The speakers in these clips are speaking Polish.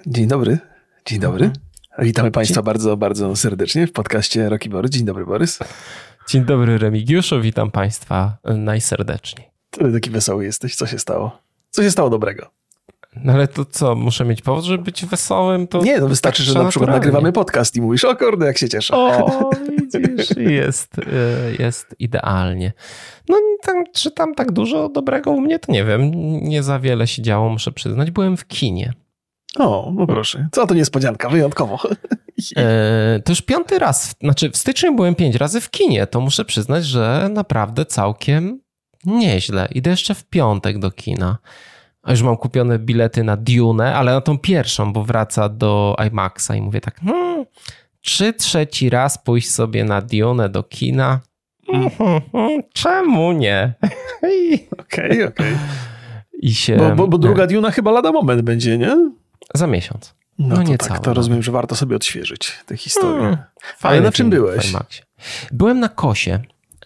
Dzień dobry. Dzień dobry. Witamy Państwa bardzo, bardzo serdecznie w podcaście Roki Borys. Dzień dobry, Borys. Dzień dobry, Remigiuszu. Witam Państwa najserdeczniej. Ty taki wesoły jesteś. Co się stało? Co się stało dobrego? No ale to co, muszę mieć powód, żeby być wesołym? To nie, no wystarczy, tak że na przykład nagrywamy podcast i mówisz, o kurde, jak się cieszę. O, widzisz, jest idealnie. No czy tam tak dużo dobrego u mnie, to nie wiem. Nie za wiele się działo, muszę przyznać. Byłem w kinie. O, no proszę. Co to niespodzianka, wyjątkowo. To już 5. raz, znaczy w styczniu byłem 5 razy w kinie, to muszę przyznać, że naprawdę całkiem nieźle. Idę jeszcze w piątek do kina. A już mam kupione bilety na Dune, ale na tą pierwszą, bo wraca do IMAXa i mówię tak, czy trzeci raz pójść sobie na Dune do kina? Czemu nie? Okej. I się... Bo druga Duna chyba lada moment będzie, nie? Za miesiąc. No to nie tak, cały, to rozumiem, że warto sobie odświeżyć tę historię. Ale na czym byłeś? Byłem na Kosie.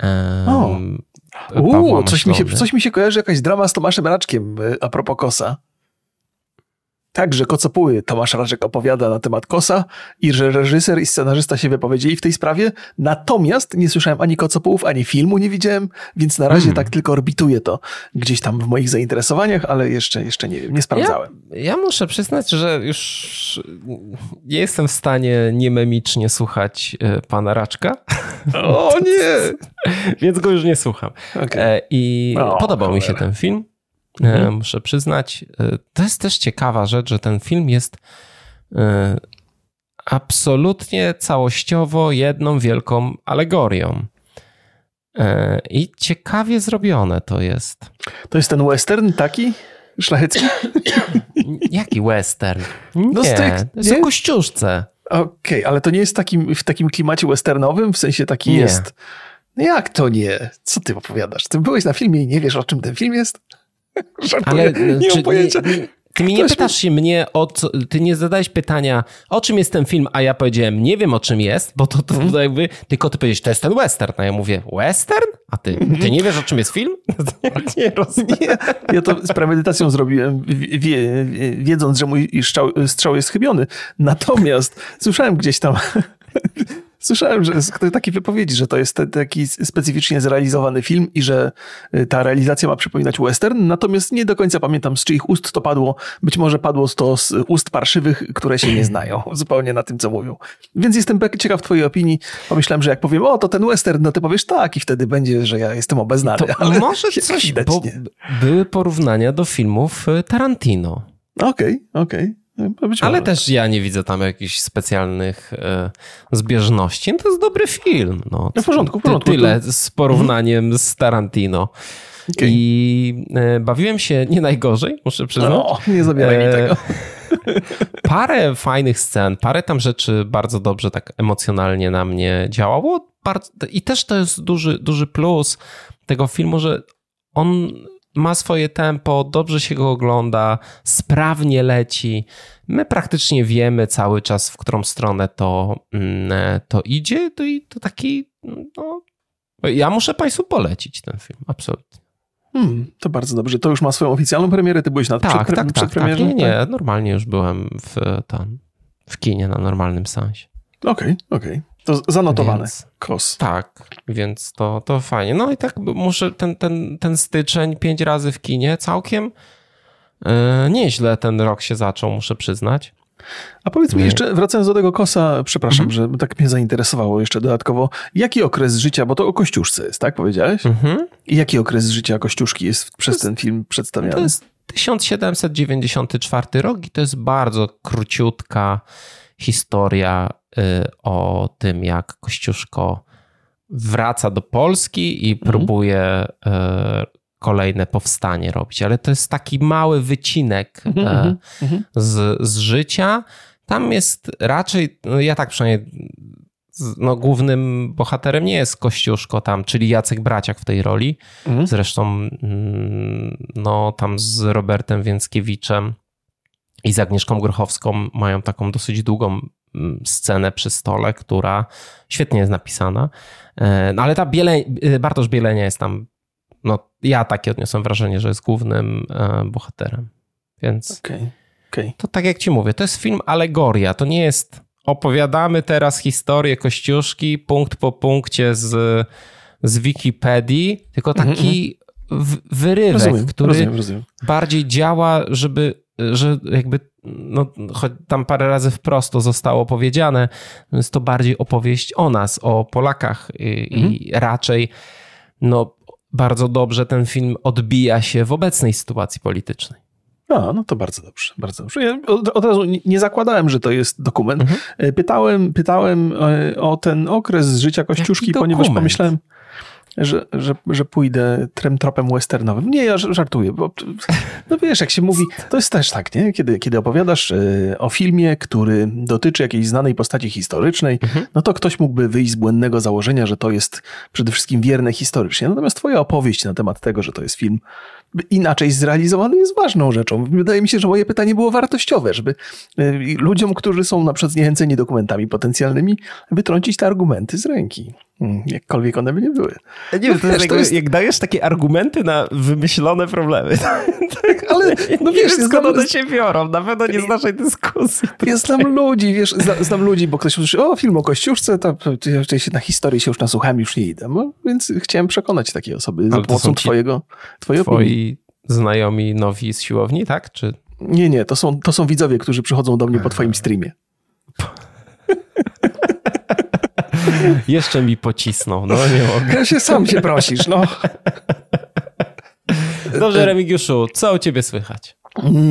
Coś mi się kojarzy, jakaś drama z Tomaszem Raczkiem a propos Kosa. Tak, że Kocopuły Tomasz Raczek opowiada na temat Kosa i że reżyser i scenarzysta się wypowiedzieli w tej sprawie. Natomiast nie słyszałem ani Kocopułów, ani filmu nie widziałem, więc na razie tak tylko orbituje to gdzieś tam w moich zainteresowaniach, ale jeszcze nie wiem, nie sprawdzałem. Ja muszę przyznać, że już nie jestem w stanie niememicznie słuchać pana Raczka. O nie! Więc go już nie słucham. Okay. I podobał mi się ten film. Muszę przyznać. To jest też ciekawa rzecz, że ten film jest absolutnie całościowo jedną wielką alegorią. I ciekawie zrobione to jest. To jest ten western taki? Szlachecki? Jaki western? Nie, to jest o Kościuszce. Okej, ale to nie jest w takim klimacie westernowym? W sensie taki nie. Jest... No jak to nie? Co ty opowiadasz? Ty byłeś na filmie i nie wiesz, o czym ten film jest? Ale nie mam pojęcia. Ty mi nie pytasz się mnie ty nie zadałeś pytania, o czym jest ten film, a ja powiedziałem, nie wiem o czym jest, bo to jakby, tylko ty powiedziałeś, to jest ten western, a ja mówię, western? A ty nie wiesz o czym jest film? Nie rozumiem. Ja to z premedytacją zrobiłem, wiedząc, że mój strzał jest chybiony. Natomiast słyszałem gdzieś tam... Słyszałem, że takie wypowiedzi, że to jest taki specyficznie zrealizowany film i że ta realizacja ma przypominać western, natomiast nie do końca pamiętam, z czyich ust to padło. Być może padło to z ust parszywych, które się nie znają zupełnie na tym, co mówią. Więc jestem ciekaw twojej opinii. Pomyślałem, że jak powiem, to ten western, no ty powiesz tak i wtedy będzie, że ja jestem obeznany. To ale może coś, widać, bo były porównania do filmów Tarantino. Okej. Ale też ja nie widzę tam jakichś specjalnych zbieżności. No to jest dobry film. No, w porządku. Tyle z porównaniem z Tarantino. Okay. I bawiłem się nie najgorzej, muszę przyznać. Nie zabieraj mi tego. Parę fajnych scen, parę tam rzeczy bardzo dobrze tak emocjonalnie na mnie działało. I też to jest duży plus tego filmu, że on ma swoje tempo, dobrze się go ogląda, sprawnie leci. My praktycznie wiemy cały czas, w którą stronę to idzie. To taki, ja muszę Państwu polecić ten film, absolutnie. To bardzo dobrze. To już ma swoją oficjalną premierę? Ty byłeś przed premierą? Nie, normalnie już byłem w kinie na normalnym seansie. Okej. To zanotowane. Kos. Tak, więc to fajnie. No i tak muszę ten styczeń 5 razy w kinie całkiem nieźle ten rok się zaczął, muszę przyznać. A powiedz mi jeszcze, wracając do tego Kosa, przepraszam, że tak mnie zainteresowało jeszcze dodatkowo, jaki okres życia, bo to o Kościuszce jest, tak powiedziałeś? I jaki okres życia Kościuszki jest przez ten film przedstawiany? To jest 1794 rok i to jest bardzo króciutka historia o tym, jak Kościuszko wraca do Polski i próbuje kolejne powstanie robić. Ale to jest taki mały wycinek z życia. Tam jest raczej, ja tak przynajmniej, głównym bohaterem nie jest Kościuszko tam, czyli Jacek Braciak w tej roli. Zresztą tam z Robertem Więckiewiczem i z Agnieszką Grochowską mają taką dosyć długą scenę przy stole, która świetnie jest napisana. Ale ta Bartosz Bielenia jest tam, ja takie odniosłem wrażenie, że jest głównym bohaterem. Więc Okay. To tak jak ci mówię, to jest film alegoria, to nie jest opowiadamy teraz historię Kościuszki punkt po punkcie z Wikipedii, tylko taki wyrywek, który bardziej działa, że jakby choć tam parę razy wprost to zostało powiedziane, jest to bardziej opowieść o nas, o Polakach i raczej bardzo dobrze ten film odbija się w obecnej sytuacji politycznej. No to bardzo dobrze, bardzo dobrze. Ja od razu nie zakładałem, że to jest dokument. Pytałem o ten okres życia Kościuszki, ponieważ pomyślałem, że pójdę tropem westernowym. Nie, ja żartuję, bo wiesz, jak się mówi, to jest też tak, nie? Kiedy opowiadasz o filmie, który dotyczy jakiejś znanej postaci historycznej, no to ktoś mógłby wyjść z błędnego założenia, że to jest przede wszystkim wierne historycznie. Natomiast twoja opowieść na temat tego, że to jest film inaczej zrealizowany, jest ważną rzeczą. Wydaje mi się, że moje pytanie było wartościowe, żeby ludziom, którzy są na przykład zniechęceni dokumentami potencjalnymi, wytrącić te argumenty z ręki. Jakkolwiek one by nie były. Nie wiem, to jest jak dajesz takie argumenty na wymyślone problemy. Tak, ale wiesz, skąd one się biorą? Na pewno nie z naszej dyskusji. Ja znam ludzi, wiesz, znam ludzi, bo ktoś usłyszy, film o Kościuszce, to na historii się już nasłuchałem, już nie idę. Więc chciałem przekonać takie osoby za pomocą twojej opinii. Znajomi nowi z siłowni, tak? Czy... Nie, to są widzowie, którzy przychodzą do mnie po twoim streamie. Jeszcze mi pocisnął, nie mogę. Sam się prosisz, Dobrze, Remigiuszu, co u ciebie słychać?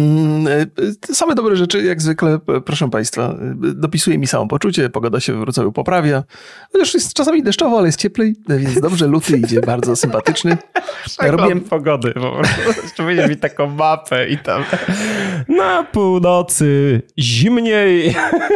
Same dobre rzeczy, jak zwykle, proszę państwa, dopisuje mi samopoczucie, pogoda się w Wrocławiu poprawia, chociaż jest czasami deszczowo, ale jest cieplej, więc dobrze, luty idzie bardzo sympatyczny. Robiłem pogody, po prostu będzie mi taką mapę i tam na północy zimniej.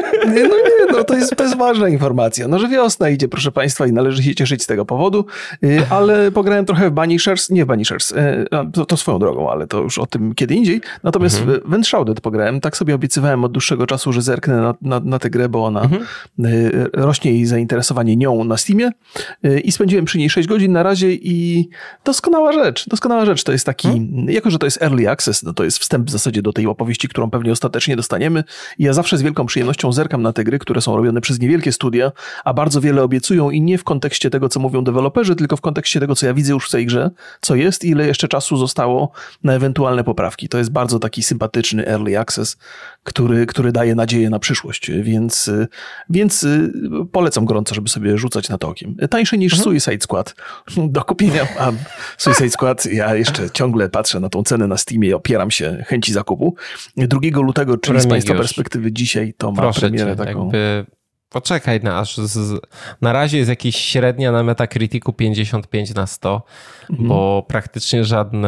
To jest ważna informacja, że wiosna idzie, proszę państwa, i należy się cieszyć z tego powodu, ale pograłem trochę w Banishers, nie w Banishers, to swoją drogą, ale to już o tym kiedy indziej. Natomiast w Enshrouded pograłem. Tak sobie obiecywałem od dłuższego czasu, że zerknę na tę grę, bo ona rośnie jej zainteresowanie nią na Steamie i spędziłem przy niej 6 godzin na razie i doskonała rzecz. To jest taki, jako że to jest early access, to jest wstęp w zasadzie do tej opowieści, którą pewnie ostatecznie dostaniemy. I ja zawsze z wielką przyjemnością zerkam na te gry, które są robione przez niewielkie studia, a bardzo wiele obiecują i nie w kontekście tego, co mówią deweloperzy, tylko w kontekście tego, co ja widzę już w tej grze, co jest i ile jeszcze czasu zostało na ewentualne poprawki. To jest bardzo taki sympatyczny early access, który daje nadzieję na przyszłość, więc polecam gorąco, żeby sobie rzucać na to okiem. Tańsze niż Suicide Squad do kupienia. A Suicide Squad, ja jeszcze ciągle patrzę na tą cenę na Steamie i opieram się chęci zakupu. 2 lutego, czyli z państwa perspektywy dzisiaj, to ma premierę taką. Poczekaj, na razie jest jakieś średnia na Metacriticu 55/100, bo praktycznie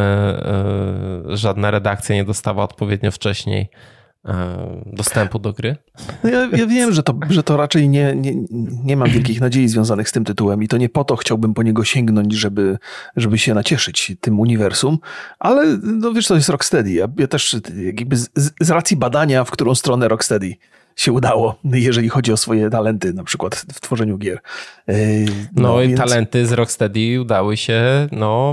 żadna redakcja nie dostała odpowiednio wcześniej dostępu do gry. Ja wiem, że to raczej nie mam wielkich nadziei związanych z tym tytułem i to nie po to chciałbym po niego sięgnąć, żeby się nacieszyć tym uniwersum, ale wiesz, to jest Rocksteady. Ja też jakby z racji badania, w którą stronę Rocksteady się udało, jeżeli chodzi o swoje talenty, na przykład w tworzeniu gier. Więc... talenty z Rocksteady udały się,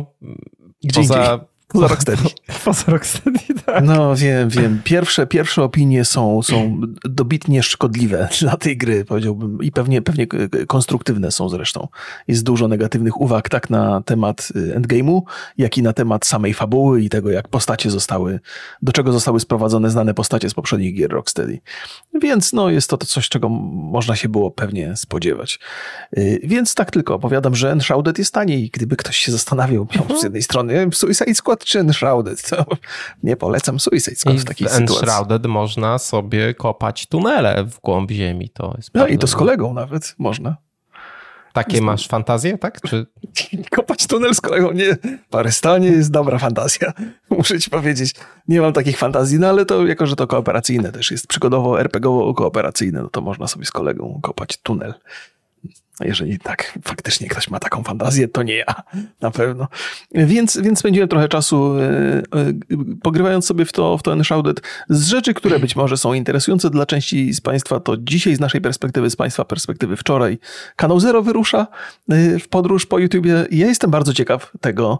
poza Rocksteady. Poza Rocksteady, tak. Wiem. Pierwsze opinie są dobitnie szkodliwe dla tej gry, powiedziałbym, i pewnie konstruktywne są zresztą. Jest dużo negatywnych uwag tak na temat endgame'u, jak i na temat samej fabuły i tego, jak postacie do czego zostały sprowadzone znane postacie z poprzednich gier Rocksteady. Więc jest to coś, czego można się było pewnie spodziewać. Więc tak tylko opowiadam, że Enshrouded jest taniej. Gdyby ktoś się zastanawiał, z jednej strony Suicide Squad czy Enshrouded, to nie polecam Suicide Squad w takiej sytuacji. W Enshrouded można sobie kopać tunele w głąb ziemi. To jest i to z kolegą nawet można. Takie masz fantazje, tak? Czy... Kopać tunel z kolegą, nie. Parystanie jest dobra fantazja, muszę ci powiedzieć. Nie mam takich fantazji, ale to jako, że to kooperacyjne też jest, przygodowo, RPGowo kooperacyjne, to można sobie z kolegą kopać tunel. A jeżeli tak faktycznie ktoś ma taką fantazję, to nie ja, na pewno. Więc spędziłem trochę czasu pogrywając sobie w to Enshrouded. Z rzeczy, które być może są interesujące dla części z Państwa, to dzisiaj z naszej perspektywy, z Państwa perspektywy wczoraj, Kanał Zero wyrusza w podróż po YouTubie. Ja jestem bardzo ciekaw tego,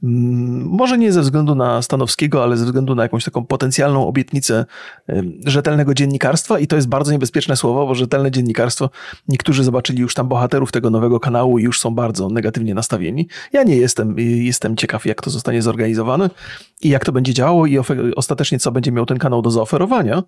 może nie ze względu na Stanowskiego, ale ze względu na jakąś taką potencjalną obietnicę rzetelnego dziennikarstwa i to jest bardzo niebezpieczne słowo, bo rzetelne dziennikarstwo, niektórzy zobaczyli już tam bohaterów tego nowego kanału i już są bardzo negatywnie nastawieni. Ja nie jestem ciekaw, jak to zostanie zorganizowane i jak to będzie działało i ostatecznie co będzie miał ten kanał do zaoferowania.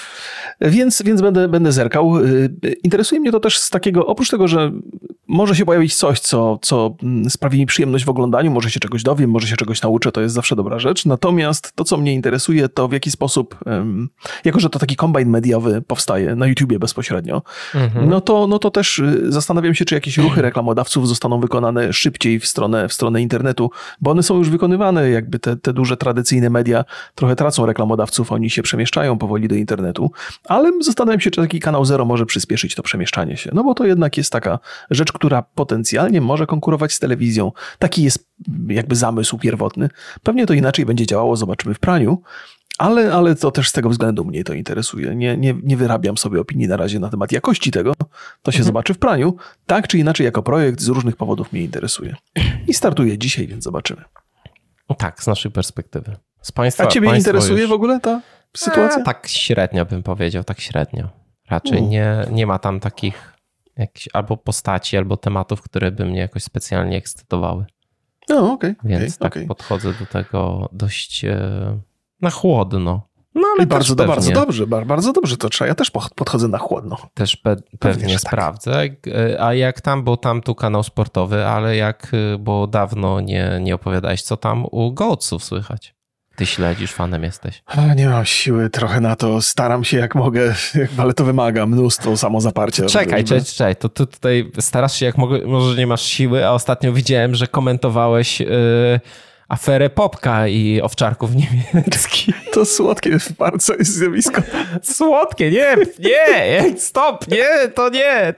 Więc będę zerkał. Interesuje mnie to też z takiego, oprócz tego, że może się pojawić coś, co sprawi mi przyjemność w oglądaniu, może się czegoś dowiem, może się czegoś nauczę, to jest zawsze dobra rzecz. Natomiast to, co mnie interesuje, to w jaki sposób, jako że to taki kombajn mediowy powstaje na YouTubie bezpośrednio, no to też zastanawiam się, czy jakieś ruchy reklamodawców zostaną wykonane szybciej w stronę internetu, bo one są już wykonywane, jakby te duże tradycyjne media trochę tracą reklamodawców, oni się przemieszczają powoli do internetu, ale zastanawiam się, czy taki Kanał Zero może przyspieszyć to przemieszczanie się, no bo to jednak jest taka rzecz, która potencjalnie może konkurować z telewizją. Taki jest jakby zamysł pierwotny. Pewnie to inaczej będzie działało, zobaczymy w praniu, ale to też z tego względu mnie to interesuje. Nie wyrabiam sobie opinii na razie na temat jakości tego, to się zobaczy w praniu. Tak czy inaczej jako projekt z różnych powodów mnie interesuje. I startuje dzisiaj, więc zobaczymy. Tak, z naszej perspektywy. Z Państwa, a ciebie interesuje w ogóle ta sytuacja? Tak średnio bym powiedział, tak średnio. Raczej nie ma tam takich jakichś albo postaci, albo tematów, które by mnie jakoś specjalnie ekscytowały. No, okej. Więc podchodzę do tego dość na chłodno. No, ale bardzo dobrze to trzeba. Ja też podchodzę na chłodno. Też pewnie sprawdzę. Tak. A jak tam, bo tam tu kanał sportowy, ale bo dawno nie opowiadałeś, co tam u Goatsów słychać. Ty śledzisz, fanem jesteś. Nie mam siły trochę na to. Staram się jak mogę, ale to wymaga mnóstwo samozaparcia. Czekaj. To ty tutaj starasz się jak może nie masz siły, a ostatnio widziałem, że komentowałeś aferę Popka i owczarków niemieckich. To słodkie bardzo jest zjawisko. Słodkie, nie, stop, to nie.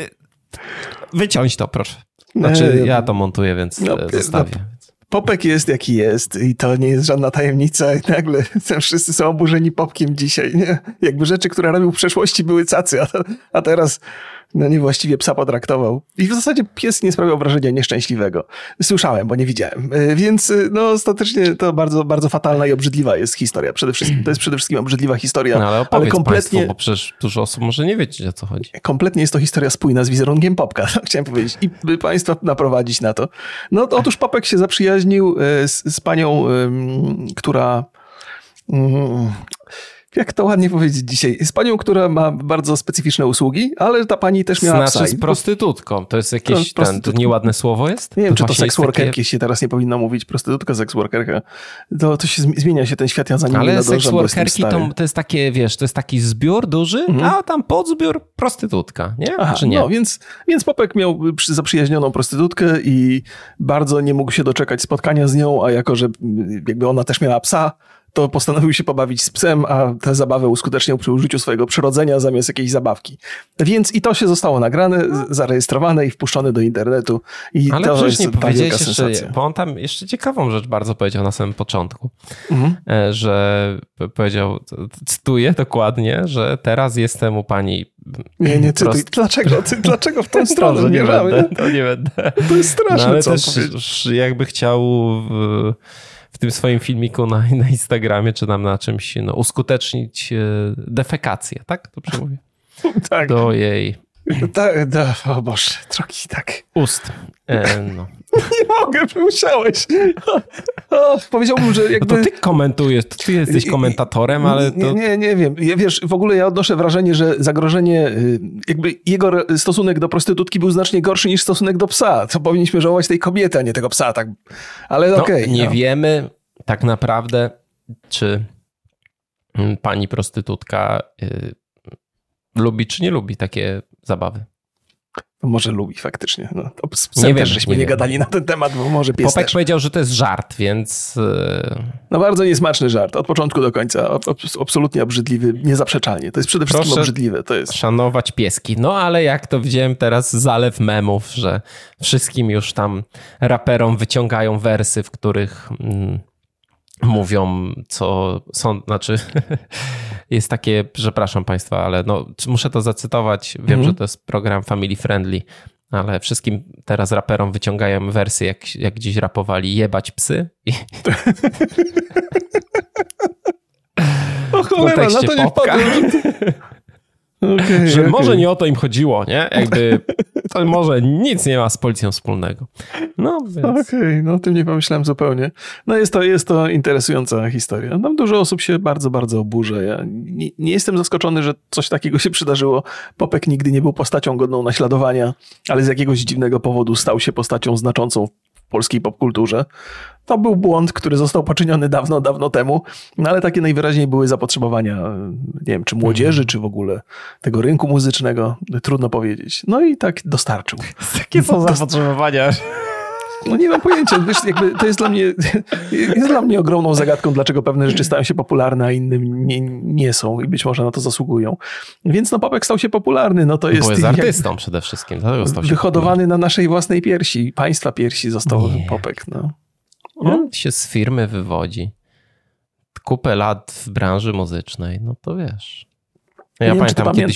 Wyciąć to, proszę. Znaczy, ja to montuję, więc zostawię. Popek jest jaki jest i to nie jest żadna tajemnica i nagle wszyscy są oburzeni Popkiem dzisiaj, nie? Jakby rzeczy, które robił w przeszłości były cacy, a teraz niewłaściwie psa potraktował. I w zasadzie pies nie sprawiał wrażenia nieszczęśliwego. Słyszałem, bo nie widziałem. Więc ostatecznie to bardzo, bardzo fatalna i obrzydliwa jest historia. To jest przede wszystkim obrzydliwa historia. No, ale kompletnie, państwu, bo przecież dużo osób może nie wiedzieć, o co chodzi. Kompletnie jest to historia spójna z wizerunkiem Popka, chciałem powiedzieć. I by państwa naprowadzić na to. No otóż Popek się zaprzyjaźnił z panią, która... Jak to ładnie powiedzieć dzisiaj? Z panią, która ma bardzo specyficzne usługi, ale ta pani też miała psa. Z prostytutką. To jest jakieś to nieładne słowo jest? Nie wiem, czy to seksworkerki się teraz nie powinno mówić. Prostytutka, seksworkerka. To się zmienia się ten świat, ja za nim nie nadążam, seksworkerki to jest takie, wiesz, to jest taki zbiór duży, a tam podzbiór prostytutka, nie? Aha, czy nie? No, więc Popek miał zaprzyjaźnioną prostytutkę i bardzo nie mógł się doczekać spotkania z nią, a jako, że jakby ona też miała psa, to postanowił się pobawić z psem, a tę zabawę uskuteczniał przy użyciu swojego przyrodzenia zamiast jakiejś zabawki. Więc i to się zostało nagrane, zarejestrowane i wpuszczone do internetu. I ale to przecież jest nie powiedziałeś jeszcze, bo on tam jeszcze ciekawą rzecz bardzo powiedział na samym początku, że powiedział, cytuję dokładnie, że teraz jestem u pani... Nie, cytuj. Dlaczego w tą stronę? Nie będę. To jest straszne, ale co też jakby chciał... w tym swoim filmiku na Instagramie, czy tam na czymś, uskutecznić defekację, tak? Dobrze mówię? Tak. Do jej... O Boże, drogi, tak. Ust. No. Nie mogę, musiałeś. Powiedziałbym, że jakby... No to ty komentujesz, to ty jesteś komentatorem, ale to... Nie wiem. Wiesz, w ogóle ja odnoszę wrażenie, że zagrożenie, jakby jego stosunek do prostytutki był znacznie gorszy niż stosunek do psa. To powinniśmy żałować tej kobiety, a nie tego psa, tak. Ale okej. Nie wiemy tak naprawdę, czy pani prostytutka lubi, czy nie lubi takie zabawy. Może lubi faktycznie. No, z psem też żeśmy nie gadali na ten temat, bo może pies Popek też. powiedział, że to jest żart, więc... No bardzo niesmaczny żart, od początku do końca. Absolutnie obrzydliwy, niezaprzeczalnie. To jest przede wszystkim obrzydliwe. To jest... szanować pieski. No ale jak to widziałem teraz, zalew memów, że wszystkim już tam raperom wyciągają wersy, w których... mówią, co są, znaczy jest takie, przepraszam państwa, ale no, muszę to zacytować, wiem, że to jest program family friendly, ale wszystkim teraz raperom wyciągają wersy, jak dziś rapowali, jebać psy. O cholera, na to nie wpadłem. Że może nie o to im chodziło, nie? Jakby to może nic nie ma z policją wspólnego. No więc... Okej, no o tym nie pomyślałem zupełnie. No jest to interesująca historia. Tam dużo osób się bardzo, bardzo oburza. Ja nie jestem zaskoczony, że coś takiego się przydarzyło. Popek nigdy nie był postacią godną naśladowania, ale z jakiegoś dziwnego powodu stał się postacią znaczącą w polskiej popkulturze. To był błąd, który został poczyniony dawno, dawno temu, no ale takie najwyraźniej były zapotrzebowania, nie wiem, czy młodzieży, czy w ogóle tego rynku muzycznego, trudno powiedzieć. No i tak dostarczył. Jakie są zapotrzebowania? No nie mam pojęcia, wiesz, jakby to jest dla mnie ogromną zagadką, dlaczego pewne rzeczy stają się popularne, a inne nie są i być może na to zasługują. Więc no Popek stał się popularny, no to jest... Bo jest artystą przede wszystkim. Wyhodowany na naszej własnej piersi, państwa piersi został Popek, no. On się z firmy wywodzi. Kupę lat w branży muzycznej, no to wiesz. Ja pamiętam kiedyś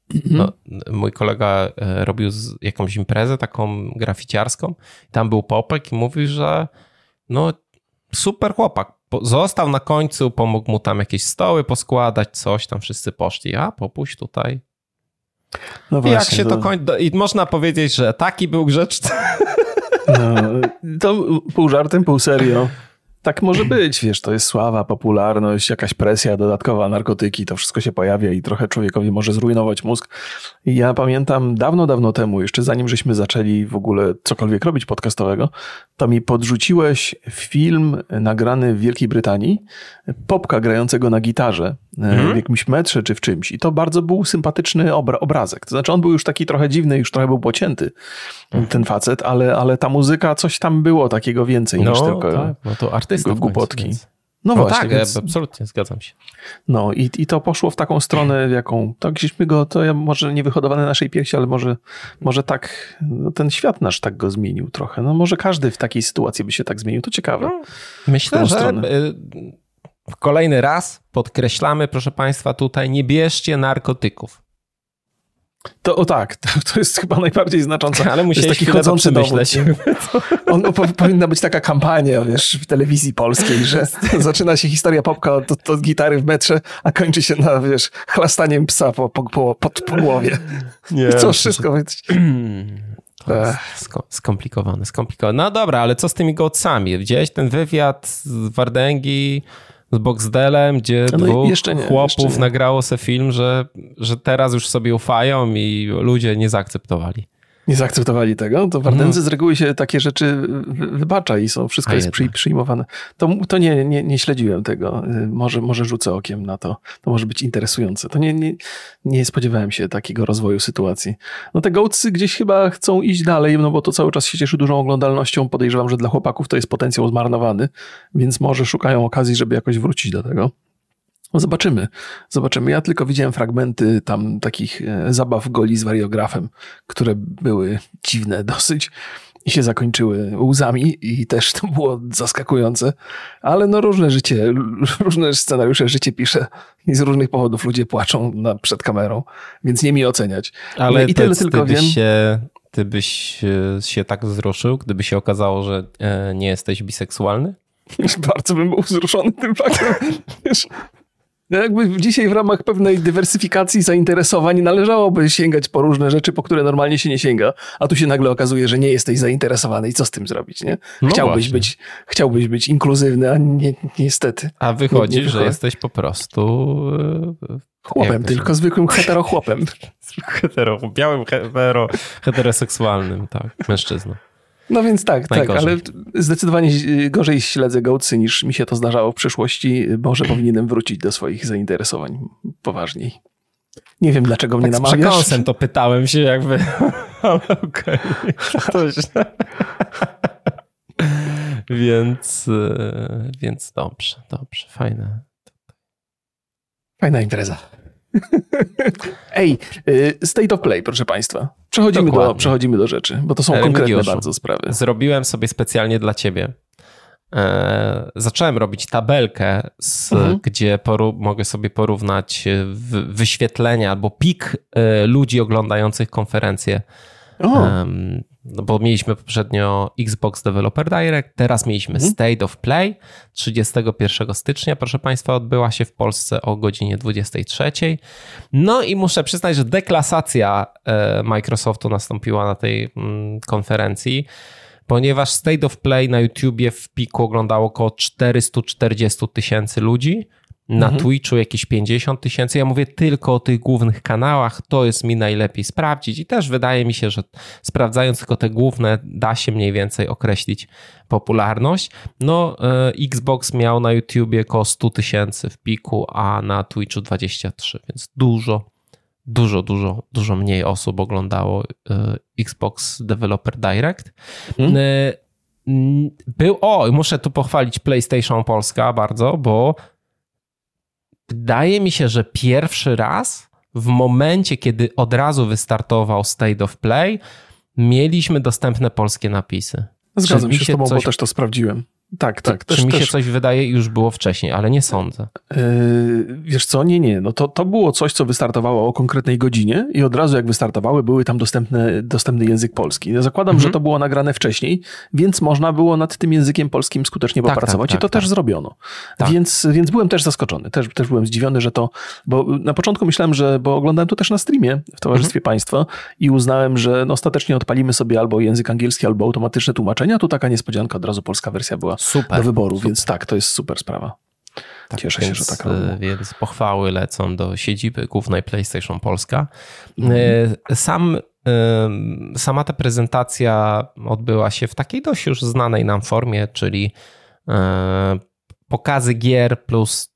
mój kolega robił jakąś imprezę taką graficiarską. Tam był Popek i mówił, że no super chłopak. Został na końcu, pomógł mu tam jakieś stoły poskładać, coś tam wszyscy poszli. A popuść tutaj. No właśnie, jak się to kończy? I można powiedzieć, że taki był grzeczny. No, to pół żartem, pół serio. Tak może być, wiesz, to jest sława, popularność, jakaś presja dodatkowa, narkotyki, to wszystko się pojawia i trochę człowiekowi może zrujnować mózg. I ja pamiętam dawno, dawno temu, jeszcze zanim żeśmy zaczęli w ogóle cokolwiek robić podcastowego, to mi podrzuciłeś film nagrany w Wielkiej Brytanii, Popka grającego na gitarze w jakimś metrze czy w czymś. I to bardzo był sympatyczny obrazek. To znaczy on był już taki trochę dziwny, już trochę był pocięty, ten facet, ale ta muzyka, coś tam było takiego więcej niż tylko tak. No to artysta głupotki. Więc... No właśnie. Tak, więc... absolutnie, zgadzam się. No i to poszło w taką stronę, w jaką to gdzieśmy go, to ja może nie wyhodowany naszej piersi, ale może tak, no ten świat nasz tak go zmienił trochę. No może każdy w takiej sytuacji by się tak zmienił, to ciekawe. No, myślę, że kolejny raz podkreślamy, proszę państwa, tutaj nie bierzcie narkotyków. To tak, to jest chyba najbardziej znaczące. Ale musiałeś taki chodzący dowód. Powinna być taka kampania, wiesz, w telewizji polskiej, że zaczyna się historia Popka od gitary w metrze, a kończy się na, wiesz, chlastaniem psa po głowie. Nie, i co wszystko... Skomplikowane. No dobra, ale co z tymi gołcami? Widziałeś ten wywiad z Wardęgi, z Boxdelem, gdzie dwóch chłopów nagrało sobie film, że teraz już sobie ufają i ludzie nie zaakceptowali. Nie zaakceptowali tego? To Wardędzy z reguły się takie rzeczy wybacza i wszystko jest przyjmowane. To nie śledziłem tego. Może rzucę okiem na to. To może być interesujące. To nie spodziewałem się takiego rozwoju sytuacji. No te gołcy gdzieś chyba chcą iść dalej, no bo to cały czas się cieszy dużą oglądalnością. Podejrzewam, że dla chłopaków to jest potencjał zmarnowany, więc może szukają okazji, żeby jakoś wrócić do tego. No zobaczymy. Ja tylko widziałem fragmenty tam takich zabaw goli z wariografem, które były dziwne dosyć i się zakończyły łzami i też to było zaskakujące, ale no różne scenariusze życie pisze i z różnych powodów ludzie płaczą przed kamerą, więc nie mi oceniać. Ale i tyle tylko wiem. Ty byś się tak wzruszył, gdyby się okazało, że nie jesteś biseksualny? Bardzo bym był wzruszony tym faktem. Wiesz, jakby dzisiaj w ramach pewnej dywersyfikacji zainteresowań należałoby sięgać po różne rzeczy, po które normalnie się nie sięga, a tu się nagle okazuje, że nie jesteś zainteresowany i co z tym zrobić, nie? Chciałbyś być inkluzywny, a niestety. A wychodzi, że jesteś po prostu... chłopem, tylko zwykłym heterochłopem. Białym heteroseksualnym, tak, mężczyzną. No więc tak, ale zdecydowanie gorzej śledzę gołcy niż mi się to zdarzało w przyszłości. Może powinienem wrócić do swoich zainteresowań poważniej. Nie wiem, dlaczego mnie namawiasz. Z przekąsem to pytałem się jakby... Ale okej. To źle. Więc dobrze, fajne. Fajna impreza. Ej, State of Play, proszę państwa. Przechodzimy do rzeczy, bo to są konkretne bardzo sprawy. Zrobiłem sobie specjalnie dla ciebie. Zacząłem robić tabelkę, gdzie mogę sobie porównać wyświetlenia albo pik ludzi oglądających konferencję. No bo mieliśmy poprzednio Xbox Developer Direct, teraz mieliśmy State of Play 31 stycznia, proszę Państwa, odbyła się w Polsce o godzinie 23. No i muszę przyznać, że deklasacja Microsoftu nastąpiła na tej konferencji, ponieważ State of Play na YouTubie w piku oglądało około 440 000 ludzi, na Twitchu jakieś 50 000. Ja mówię tylko o tych głównych kanałach, to jest mi najlepiej sprawdzić i też wydaje mi się, że sprawdzając tylko te główne da się mniej więcej określić popularność. No Xbox miał na YouTubie około 100 000 w piku, a na Twitchu 23, więc dużo mniej osób oglądało Xbox Developer Direct. Muszę tu pochwalić PlayStation Polska bardzo, bo wydaje mi się, że pierwszy raz w momencie, kiedy od razu wystartował State of Play, mieliśmy dostępne polskie napisy. Zgadzam się z tobą, bo też to sprawdziłem. Tak. Czy mi się coś wydaje, już było wcześniej, ale nie sądzę. Wiesz co, nie. No to było coś, co wystartowało o konkretnej godzinie i od razu jak wystartowały, były tam dostępny język polski. Ja zakładam, że to było nagrane wcześniej, więc można było nad tym językiem polskim skutecznie popracować i to też zrobiono. Tak. Więc byłem też zaskoczony. Też byłem zdziwiony, że to... Bo na początku myślałem, bo oglądałem to też na streamie w Towarzystwie Państwa i uznałem, że ostatecznie odpalimy sobie albo język angielski, albo automatyczne tłumaczenia. Tu taka niespodzianka, od razu polska wersja była do wyboru, więc tak, to jest super sprawa. Tak, Cieszę się, że tak robią. Więc pochwały lecą do siedziby głównej PlayStation Polska. Sama ta prezentacja odbyła się w takiej dość już znanej nam formie, czyli pokazy gier plus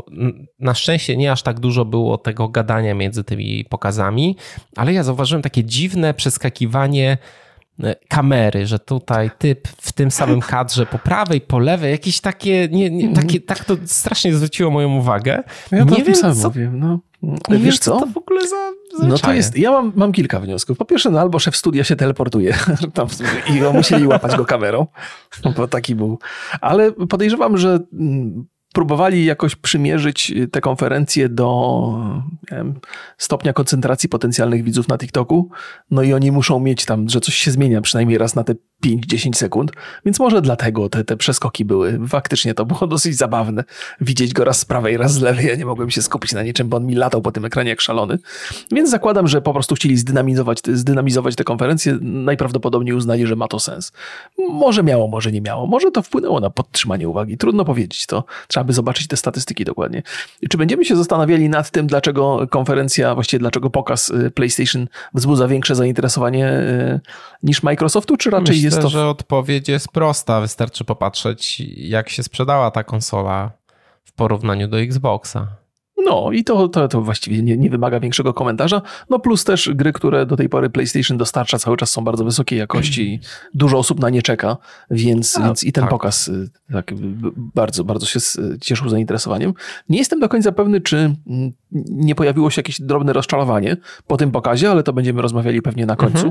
na szczęście nie aż tak dużo było tego gadania między tymi pokazami, ale ja zauważyłem takie dziwne przeskakiwanie kamery, że tutaj typ w tym samym kadrze po prawej, po lewej, jakieś takie, tak to strasznie zwróciło moją uwagę. Ja nie wiem, co mówię. Wiesz co? To w ogóle za to jest, ja mam kilka wniosków. Po pierwsze, albo szef studia się teleportuje tam i musieli łapać go kamerą, bo taki był. Ale podejrzewam, że próbowali jakoś przymierzyć te konferencje do stopnia koncentracji potencjalnych widzów na TikToku. No i oni muszą mieć tam, że coś się zmienia przynajmniej raz na te 5-10 sekund. Więc może dlatego te przeskoki były. Faktycznie to było dosyć zabawne. Widzieć go raz z prawej, raz z lewej. Ja nie mogłem się skupić na niczym, bo on mi latał po tym ekranie jak szalony. Więc zakładam, że po prostu chcieli zdynamizować te konferencje. Najprawdopodobniej uznali, że ma to sens. Może miało, może nie miało. Może to wpłynęło na podtrzymanie uwagi. Trudno powiedzieć. To trzeba by zobaczyć te statystyki dokładnie. Czy będziemy się zastanawiali nad tym, dlaczego konferencja, właściwie dlaczego pokaz PlayStation wzbudza większe zainteresowanie niż Microsoftu, czy raczej Myślę, jest to... że odpowiedź jest prosta. Wystarczy popatrzeć, jak się sprzedała ta konsola w porównaniu do Xboxa. No i to właściwie nie wymaga większego komentarza. No plus też gry, które do tej pory PlayStation dostarcza cały czas są bardzo wysokiej jakości i dużo osób na nie czeka, więc i ten pokaz tak, bardzo, bardzo się cieszył zainteresowaniem. Nie jestem do końca pewny, czy nie pojawiło się jakieś drobne rozczarowanie po tym pokazie, ale to będziemy rozmawiali pewnie na końcu.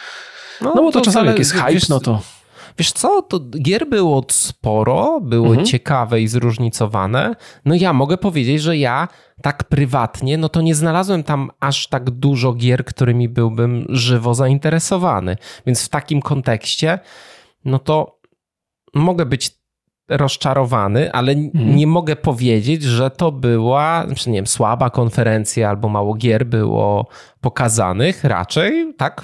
No bo to czasami jak jest hype, no to... Wiesz co, to gier było sporo, były ciekawe i zróżnicowane. No ja mogę powiedzieć, że ja tak prywatnie, no to nie znalazłem tam aż tak dużo gier, którymi byłbym żywo zainteresowany. Więc w takim kontekście, no to mogę być rozczarowany, ale nie mogę powiedzieć, że to była, nie wiem, słaba konferencja albo mało gier było pokazanych. Raczej tak...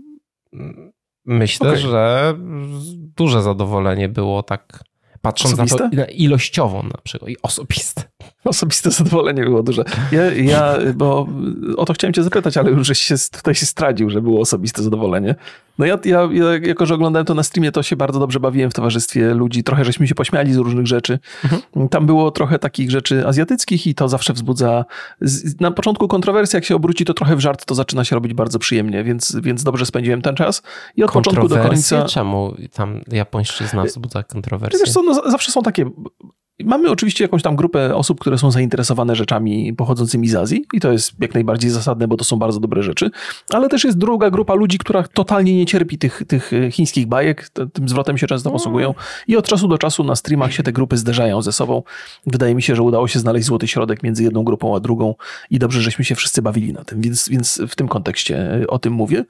Myślę, że duże zadowolenie było tak, patrząc osobiste? na to ilościowo na przykład i osobiste. Osobiste zadowolenie było duże. Bo o to chciałem cię zapytać, ale już żeś się tutaj zdradził, że było osobiste zadowolenie. No ja jako że oglądałem to na streamie, to się bardzo dobrze bawiłem w towarzystwie ludzi. Trochę żeśmy się pośmiali z różnych rzeczy. Tam było trochę takich rzeczy azjatyckich i to zawsze wzbudza na początku kontrowersji, jak się obróci to trochę w żart, to zaczyna się robić bardzo przyjemnie, więc dobrze spędziłem ten czas. I od początku do końca... Czemu tam japońszczyzna wzbudza kontrowersje? Wiesz co, no, zawsze są takie... Mamy oczywiście jakąś tam grupę osób, które są zainteresowane rzeczami pochodzącymi z Azji i to jest jak najbardziej zasadne, bo to są bardzo dobre rzeczy, ale też jest druga grupa ludzi, która totalnie nie cierpi tych chińskich bajek, tym zwrotem się często posługują i od czasu do czasu na streamach się te grupy zderzają ze sobą. Wydaje mi się, że udało się znaleźć złoty środek między jedną grupą a drugą i dobrze, żeśmy się wszyscy bawili na tym, więc w tym kontekście o tym mówię.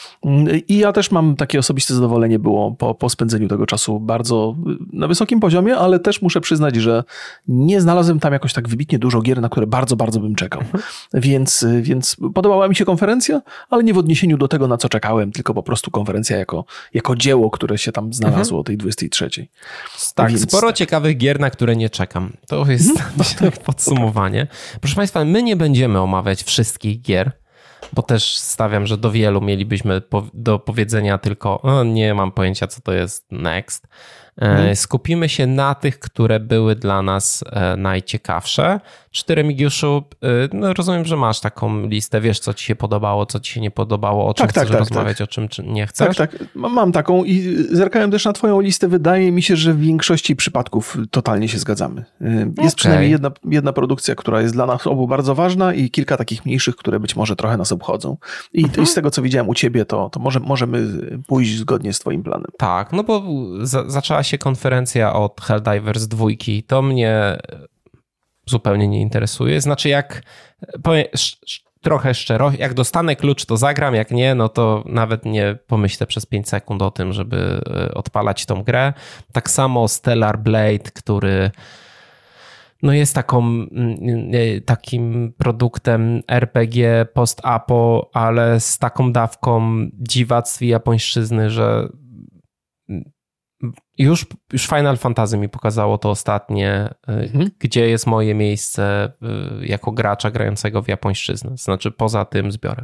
I ja też mam takie osobiste zadowolenie było po spędzeniu tego czasu bardzo na wysokim poziomie, ale też muszę przyznać, że nie znalazłem tam jakoś tak wybitnie dużo gier, na które bardzo, bardzo bym czekał. Więc podobała mi się konferencja, ale nie w odniesieniu do tego, na co czekałem, tylko po prostu konferencja jako dzieło, które się tam znalazło o tej 23. Tak, sporo ciekawych gier, na które nie czekam. To jest podsumowanie. Proszę Państwa, my nie będziemy omawiać wszystkich gier, bo też stawiam, że do wielu mielibyśmy do powiedzenia tylko nie mam pojęcia, co to jest next. Skupimy się na tych, które były dla nas najciekawsze. Remigiuszu, no rozumiem, że masz taką listę, wiesz, co ci się podobało, co ci się nie podobało, o czym chcesz rozmawiać, o czym nie chcesz? Tak, mam taką i zerkałem też na twoją listę. Wydaje mi się, że w większości przypadków totalnie się zgadzamy. Jest przynajmniej jedna produkcja, która jest dla nas obu bardzo ważna i kilka takich mniejszych, które być może trochę nas obchodzą. I z tego, co widziałem u ciebie, to możemy pójść zgodnie z twoim planem. Tak, no bo zaczęła się konferencja od Helldivers 2. To mnie zupełnie nie interesuje. Znaczy trochę szczero, jak dostanę klucz, to zagram, jak nie, no to nawet nie pomyślę przez 5 sekund o tym, żeby odpalać tą grę. Tak samo Stellar Blade, który no jest takim produktem RPG post-apo, ale z taką dawką dziwactw i japońszczyzny, że już Final Fantasy mi pokazało to ostatnie, gdzie jest moje miejsce jako gracza grającego w japońszczyznę. Znaczy poza tym zbiorem.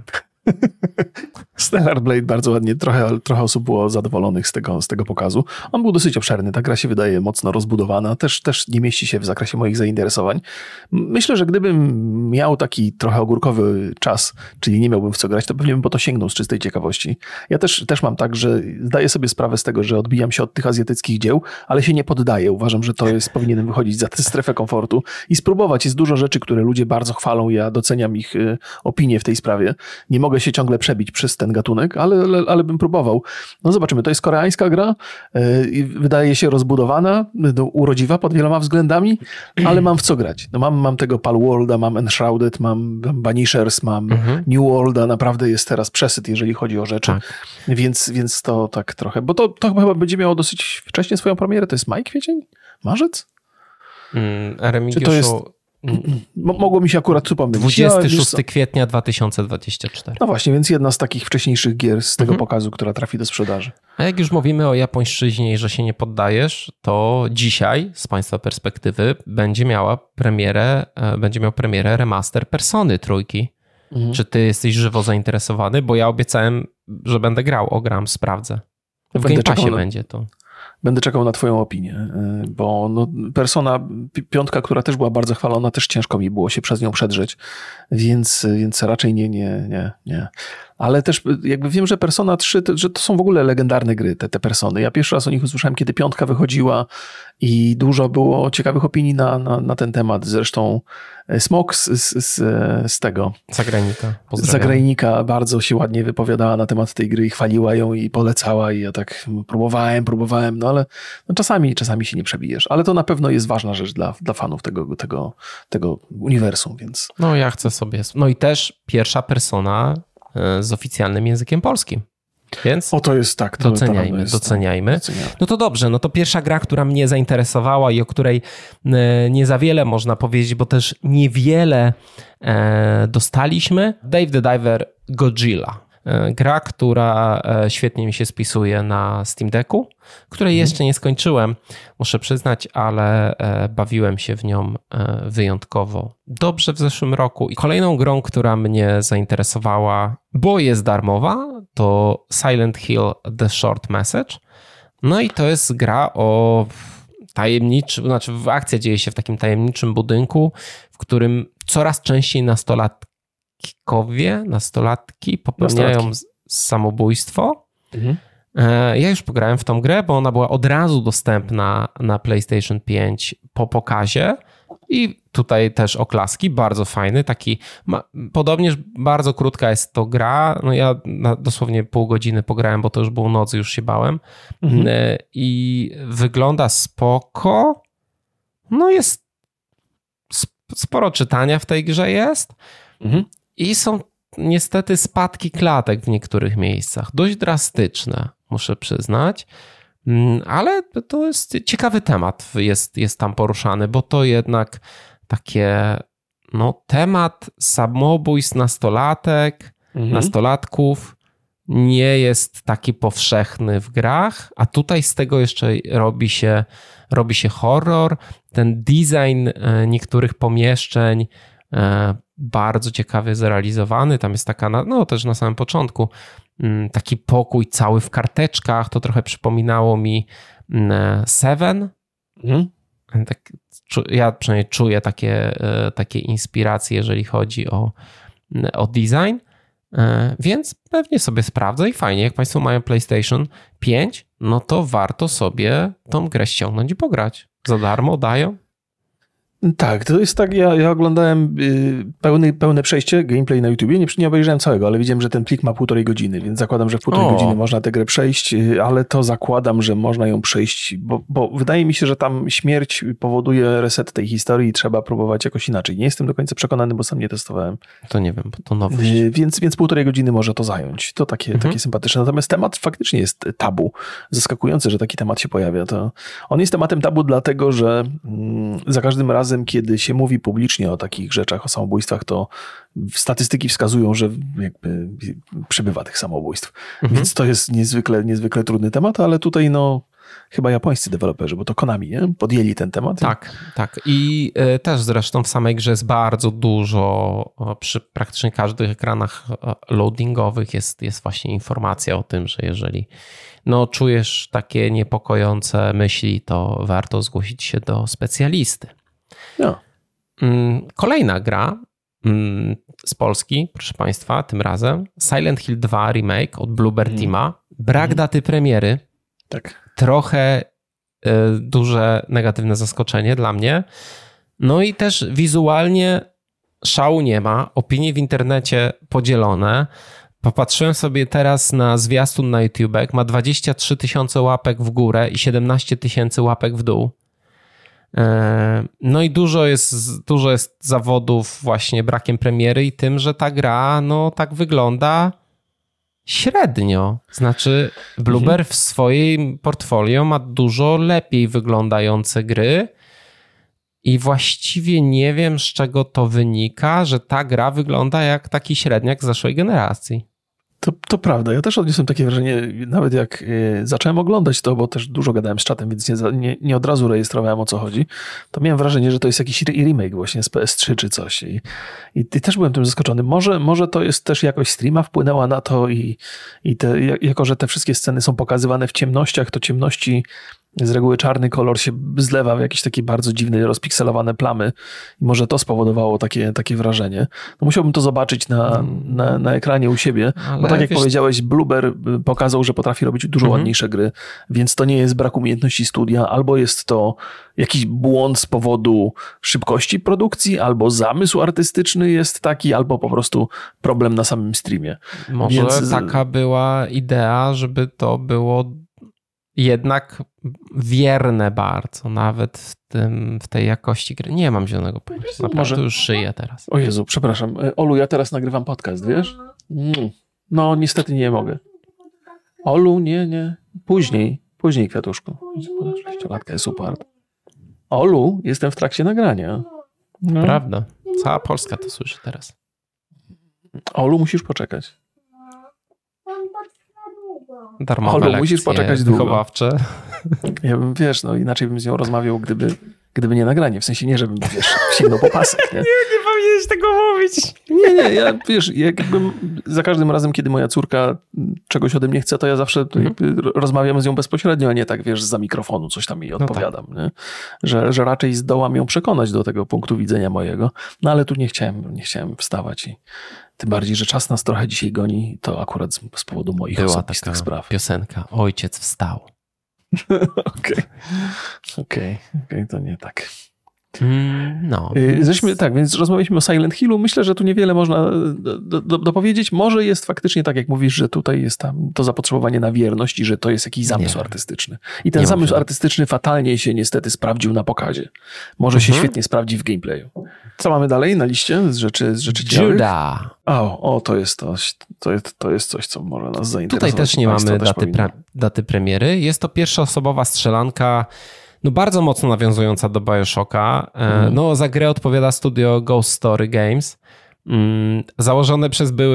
Stellar Blade bardzo ładnie, trochę osób było zadowolonych z tego pokazu. On był dosyć obszerny, ta gra się wydaje mocno rozbudowana, też nie mieści się w zakresie moich zainteresowań. Myślę, że gdybym miał taki trochę ogórkowy czas, czyli nie miałbym w co grać, to pewnie bym po to sięgnął z czystej ciekawości. Ja też mam tak, że zdaję sobie sprawę z tego, że odbijam się od tych azjatyckich dzieł, ale się nie poddaję. Uważam, że powinienem wychodzić za tę strefę komfortu i spróbować. Jest dużo rzeczy, które ludzie bardzo chwalą, ja doceniam ich opinie w tej sprawie. Nie mogę się ciągle przebić przez ten gatunek, ale bym próbował. No zobaczymy, to jest koreańska gra, wydaje się rozbudowana, urodziwa pod wieloma względami, ale mam w co grać. No mam tego Palworlda, mam Enshrouded, mam Banishers, mam New Worlda, naprawdę jest teraz przesyt, jeżeli chodzi o rzeczy, więc to tak trochę, bo to chyba będzie miało dosyć wcześnie swoją premierę, to jest maj, kwiecień? Marzec? Remigiuszu, czy to jest... Mogło mi się akurat tu pomylić. 26 kwietnia 2024. No właśnie, więc jedna z takich wcześniejszych gier z tego pokazu, która trafi do sprzedaży. A jak już mówimy o japońszczyźnie i że się nie poddajesz, to dzisiaj z Państwa perspektywy będzie miał premierę remaster Persony 3. Czy ty jesteś żywo zainteresowany? Bo ja obiecałem, że będę grał, sprawdzę. W Game Passie będzie to. Będę czekał na twoją opinię, bo Persona 5, która też była bardzo chwalona, też ciężko mi było się przez nią przedrzeć, więc raczej nie. Ale też jakby wiem, że Persona 3, że to są w ogóle legendarne gry, te Persony. Ja pierwszy raz o nich usłyszałem, kiedy 5 wychodziła i dużo było ciekawych opinii na ten temat. Zresztą Smok z tego... Zagrajnika bardzo się ładnie wypowiadała na temat tej gry i chwaliła ją i polecała i ja tak próbowałem, no ale czasami się nie przebijesz. Ale to na pewno jest ważna rzecz dla fanów tego uniwersum, więc... No ja chcę sobie... No i też pierwsza Persona z oficjalnym językiem polskim. Więc to jest tak. Doceniajmy. No to dobrze, no to pierwsza gra, która mnie zainteresowała i o której nie za wiele można powiedzieć, bo też niewiele dostaliśmy. Dave the Diver Godzilla. Gra, która świetnie mi się spisuje na Steam Decku, której jeszcze nie skończyłem, muszę przyznać, ale bawiłem się w nią wyjątkowo dobrze w zeszłym roku. I kolejną grą, która mnie zainteresowała, bo jest darmowa, to Silent Hill The Short Message. No i to jest gra o akcja dzieje się w takim tajemniczym budynku, w którym coraz częściej nastolatki popełniają samobójstwo. Ja już pograłem w tą grę, bo ona była od razu dostępna na PlayStation 5 po pokazie i tutaj też oklaski, bardzo fajny, podobnież bardzo krótka jest to gra, no ja dosłownie pół godziny pograłem, bo to już było noc, już się bałem i wygląda spoko, no jest sporo czytania w tej grze jest i są niestety spadki klatek w niektórych miejscach, dość drastyczne, muszę przyznać. Ale to jest ciekawy temat, jest tam poruszany, bo to jednak takie temat samobójstw nastolatków nie jest taki powszechny w grach, a tutaj z tego jeszcze robi się horror. Ten design niektórych pomieszczeń bardzo ciekawie zrealizowany. Tam jest taka, też na samym początku, taki pokój cały w karteczkach. To trochę przypominało mi Seven. Tak, ja przynajmniej czuję takie inspiracje, jeżeli chodzi o design. Więc pewnie sobie sprawdzę i fajnie, jak Państwo mają PlayStation 5, no to warto sobie tą grę ściągnąć i pograć. Za darmo dają. Tak, to jest tak, ja oglądałem pełne przejście, gameplay na YouTubie, nie obejrzałem całego, ale widziałem, że ten plik ma 1,5 godziny, więc zakładam, że w 1,5 godziny można tę grę przejść, ale to zakładam, że można ją przejść, bo wydaje mi się, że tam śmierć powoduje reset tej historii i trzeba próbować jakoś inaczej. Nie jestem do końca przekonany, bo sam nie testowałem. To nie wiem, bo to nowość. Więc 1,5 godziny może to zająć. To takie sympatyczne. Natomiast temat faktycznie jest tabu. Zaskakujące, że taki temat się pojawia. On jest tematem tabu dlatego, że za każdym razem, kiedy się mówi publicznie o takich rzeczach, o samobójstwach, to statystyki wskazują, że jakby przybywa tych samobójstw. Więc to jest niezwykle trudny temat, ale tutaj chyba japońscy deweloperzy, bo to Konami, nie? Podjęli ten temat. Tak. I też zresztą w samej grze jest bardzo dużo, przy praktycznie każdych ekranach loadingowych jest właśnie informacja o tym, że jeżeli czujesz takie niepokojące myśli, to warto zgłosić się do specjalisty. No. Kolejna gra z Polski, proszę Państwa, tym razem Silent Hill 2 Remake od Bluebird Teama. Brak daty premiery. Tak. Trochę duże negatywne zaskoczenie dla mnie. No i też wizualnie szału nie ma. Opinie w internecie podzielone. Popatrzyłem sobie teraz na zwiastun na YouTube. Ma 23 000 łapek w górę i 17 000 łapek w dół. No i dużo jest zawodów właśnie brakiem premiery i tym, że ta gra tak wygląda średnio. Znaczy Bluebird w swoim portfolio ma dużo lepiej wyglądające gry i właściwie nie wiem, z czego to wynika, że ta gra wygląda jak taki średniak z zeszłej generacji. To prawda. Ja też odniosłem takie wrażenie, nawet jak zacząłem oglądać to, bo też dużo gadałem z czatem, więc nie od razu rejestrowałem, o co chodzi, to miałem wrażenie, że to jest jakiś remake właśnie z PS3 czy coś. I też byłem tym zaskoczony. Może to jest też jakoś streama wpłynęła na to jako że te wszystkie sceny są pokazywane w ciemnościach, to ciemności z reguły czarny kolor się zlewa w jakieś takie bardzo dziwne, rozpikselowane plamy i może to spowodowało takie wrażenie. Musiałbym to zobaczyć na ekranie u siebie, bo tak jak powiedziałeś, Bluebird pokazał, że potrafi robić dużo ładniejsze gry, więc to nie jest brak umiejętności studia, albo jest to jakiś błąd z powodu szybkości produkcji, albo zamysł artystyczny jest taki, albo po prostu problem na samym streamie. Może taka była idea, żeby to było jednak wierne bardzo, nawet w tej jakości gry. Nie mam zielonego pojęcia. Naprawdę to już szyję teraz. O Jezu, przepraszam. Olu, ja teraz nagrywam podcast, wiesz? No, niestety nie mogę. Olu, nie. Później, kwiatuszku. 6-latka jest uparta. Olu, jestem w trakcie nagrania. No. Prawda. Cała Polska to słyszy teraz. Olu, musisz poczekać. darmowe lekcje musisz poczekać długo. wychowawcze. Ja bym, inaczej bym z nią rozmawiał, gdyby nie nagranie. W sensie nie, żebym, sięgnął po pasek. Nie powinieneś tego mówić. Nie, ja, jakbym za każdym razem, kiedy moja córka czegoś ode mnie chce, to ja zawsze rozmawiam z nią bezpośrednio, a nie tak, za mikrofonu coś tam jej odpowiadam. Tak. Nie? Że raczej zdołam ją przekonać do tego punktu widzenia mojego. No ale tu nie chciałem wstawać i tym bardziej, że czas nas trochę dzisiaj goni, to akurat z powodu moich osobistych spraw. Piosenka Ojciec wstał. Okej, to nie tak. No. Więc rozmawialiśmy o Silent Hillu. Myślę, że tu niewiele można dopowiedzieć. Może jest faktycznie tak, jak mówisz, że tutaj jest tam to zapotrzebowanie na wierność i że to jest jakiś zamysł artystyczny. I ten zamysł artystyczny fatalnie się niestety sprawdził na pokazie. Może się świetnie sprawdzi w gameplayu. Co mamy dalej na liście z rzeczy ciekawych? Juda. To jest coś, co może nas zainteresować. Tutaj też nie mamy daty premiery. Jest to pierwszoosobowa strzelanka, bardzo mocno nawiązująca do BioShocka. Za grę odpowiada studio Ghost Story Games, założone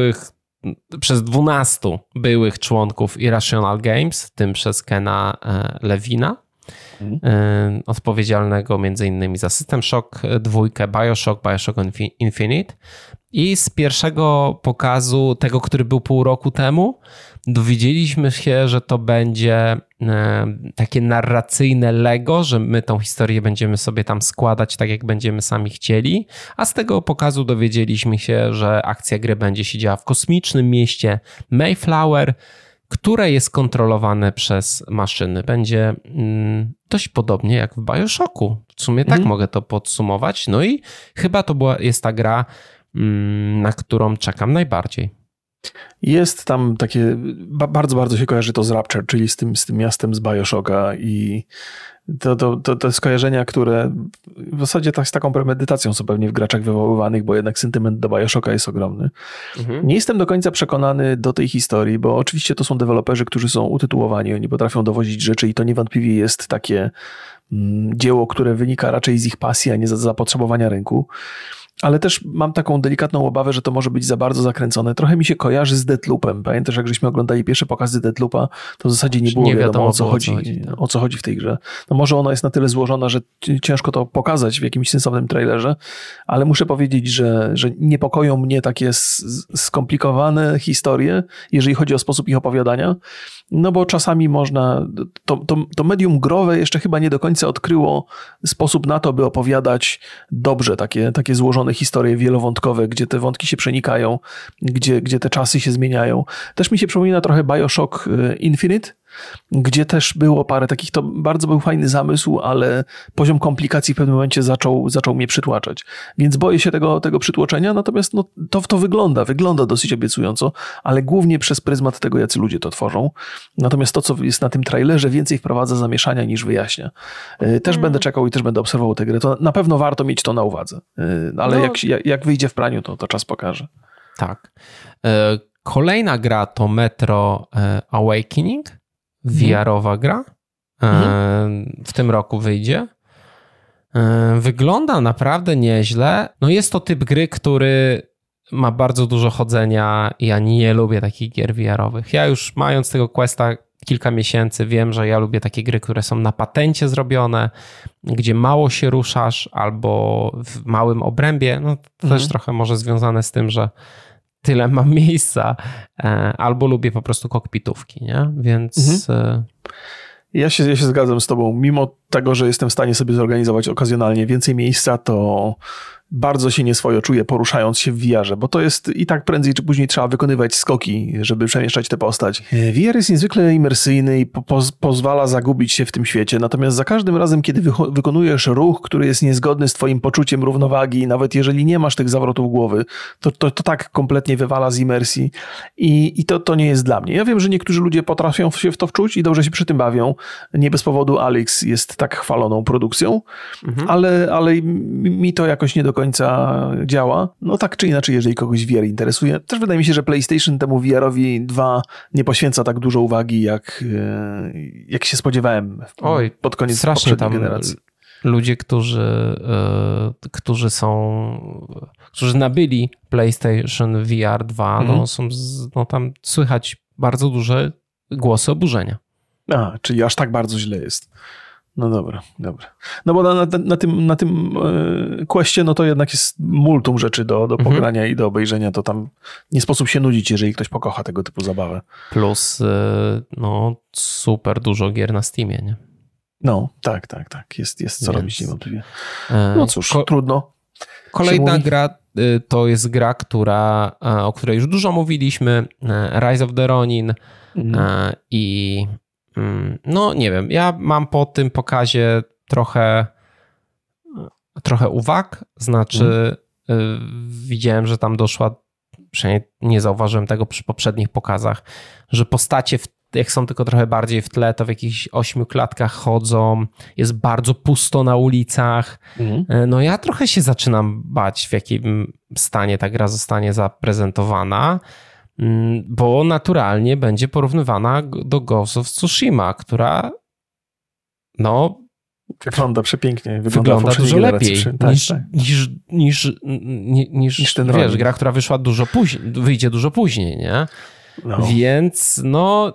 przez 12 byłych członków Irrational Games, w tym przez Kena Levina, odpowiedzialnego m.in. za System Shock 2, BioShock Infinite. I z pierwszego pokazu, tego, który był pół roku temu, dowiedzieliśmy się, że to będzie takie narracyjne Lego, że my tą historię będziemy sobie tam składać tak, jak będziemy sami chcieli, a z tego pokazu dowiedzieliśmy się, że akcja gry będzie się działa w kosmicznym mieście Mayflower, które jest kontrolowane przez maszyny. Będzie dość podobnie jak w BioShocku. W sumie tak mogę to podsumować. No i chyba jest ta gra, na którą czekam najbardziej. Jest tam takie, bardzo, bardzo się kojarzy to z Rapture, czyli z tym miastem z BioShocka i to skojarzenia, które w zasadzie z taką premedytacją są pewnie w graczach wywoływanych, bo jednak sentyment do BioShocka jest ogromny. Nie jestem do końca przekonany do tej historii, bo oczywiście to są deweloperzy, którzy są utytułowani, oni potrafią dowozić rzeczy i to niewątpliwie jest takie dzieło, które wynika raczej z ich pasji, a nie z zapotrzebowania rynku. Ale też mam taką delikatną obawę, że to może być za bardzo zakręcone. Trochę mi się kojarzy z Deathloopem. Pamiętasz, jak żeśmy oglądali pierwsze pokazy Deathloopa, to w zasadzie nie było wiadomo o co chodzi w tej grze. No może ona jest na tyle złożona, że ciężko to pokazać w jakimś sensownym trailerze, ale muszę powiedzieć, że niepokoją mnie takie skomplikowane historie, jeżeli chodzi o sposób ich opowiadania, no bo czasami można, to medium growe jeszcze chyba nie do końca odkryło sposób na to, by opowiadać dobrze takie złożone historie wielowątkowe, gdzie te wątki się przenikają, gdzie te czasy się zmieniają. Też mi się przypomina trochę BioShock Infinite, gdzie też było parę takich, to bardzo był fajny zamysł, ale poziom komplikacji w pewnym momencie zaczął mnie przytłaczać. Więc boję się tego przytłoczenia, natomiast to wygląda dosyć obiecująco, ale głównie przez pryzmat tego, jacy ludzie to tworzą. Natomiast to, co jest na tym trailerze, więcej wprowadza zamieszania niż wyjaśnia. Też będę czekał i też będę obserwował tę grę. To na pewno warto mieć to na uwadze. Ale jak wyjdzie w praniu, to czas pokaże. Tak. Kolejna gra to Metro Awakening. VR-owa gra. W tym roku wyjdzie. Wygląda naprawdę nieźle. No jest to typ gry, który ma bardzo dużo chodzenia i ja nie lubię takich gier VR-owych. Ja już mając tego Questa kilka miesięcy wiem, że ja lubię takie gry, które są na patencie zrobione, gdzie mało się ruszasz albo w małym obrębie. No to też trochę może związane z tym, że tyle mam miejsca, albo lubię po prostu kokpitówki, nie? Więc... Ja się zgadzam z tobą. Mimo tego, że jestem w stanie sobie zorganizować okazjonalnie więcej miejsca, to bardzo się nieswojo czuję poruszając się w VR-ze, bo to jest i tak prędzej czy później trzeba wykonywać skoki, żeby przemieszczać tę postać. VR jest niezwykle imersyjny i pozwala zagubić się w tym świecie, natomiast za każdym razem, kiedy wykonujesz ruch, który jest niezgodny z twoim poczuciem równowagi, nawet jeżeli nie masz tych zawrotów głowy, to tak kompletnie wywala z imersji i to nie jest dla mnie. Ja wiem, że niektórzy ludzie potrafią się w to wczuć i dobrze się przy tym bawią. Nie bez powodu Alyx jest tak chwaloną produkcją, ale mi to jakoś nie do końca działa. No tak czy inaczej, jeżeli kogoś VR interesuje. Też wydaje mi się, że PlayStation temu VR-owi 2 nie poświęca tak dużo uwagi, jak się spodziewałem pod koniec poprzedniej generacji. Ludzie, którzy nabyli PlayStation VR 2, tam słychać bardzo duże głosy oburzenia. Czyli aż tak bardzo źle jest. No dobra. No bo na tym questie, no to jednak jest multum rzeczy do pogrania i do obejrzenia, to tam nie sposób się nudzić, jeżeli ktoś pokocha tego typu zabawę. Plus no super dużo gier na Steamie, nie? No, tak. Jest co robić niewątpliwie. No cóż, trudno. Kolejna gra to jest gra, o której już dużo mówiliśmy, Rise of the Ronin i no nie wiem, ja mam po tym pokazie trochę uwag, znaczy widziałem, że tam doszła, przynajmniej nie zauważyłem tego przy poprzednich pokazach, że postacie jak są tylko trochę bardziej w tle, to w jakichś 8 klatkach chodzą, jest bardzo pusto na ulicach. No ja trochę się zaczynam bać, w jakim stanie ta gra zostanie zaprezentowana, bo naturalnie będzie porównywana do Ghost of Tsushima, która no wygląda przepięknie. Wygląda dużo lepiej niż ten wiesz, gra, która wyszła wyjdzie dużo później, nie? No. Więc no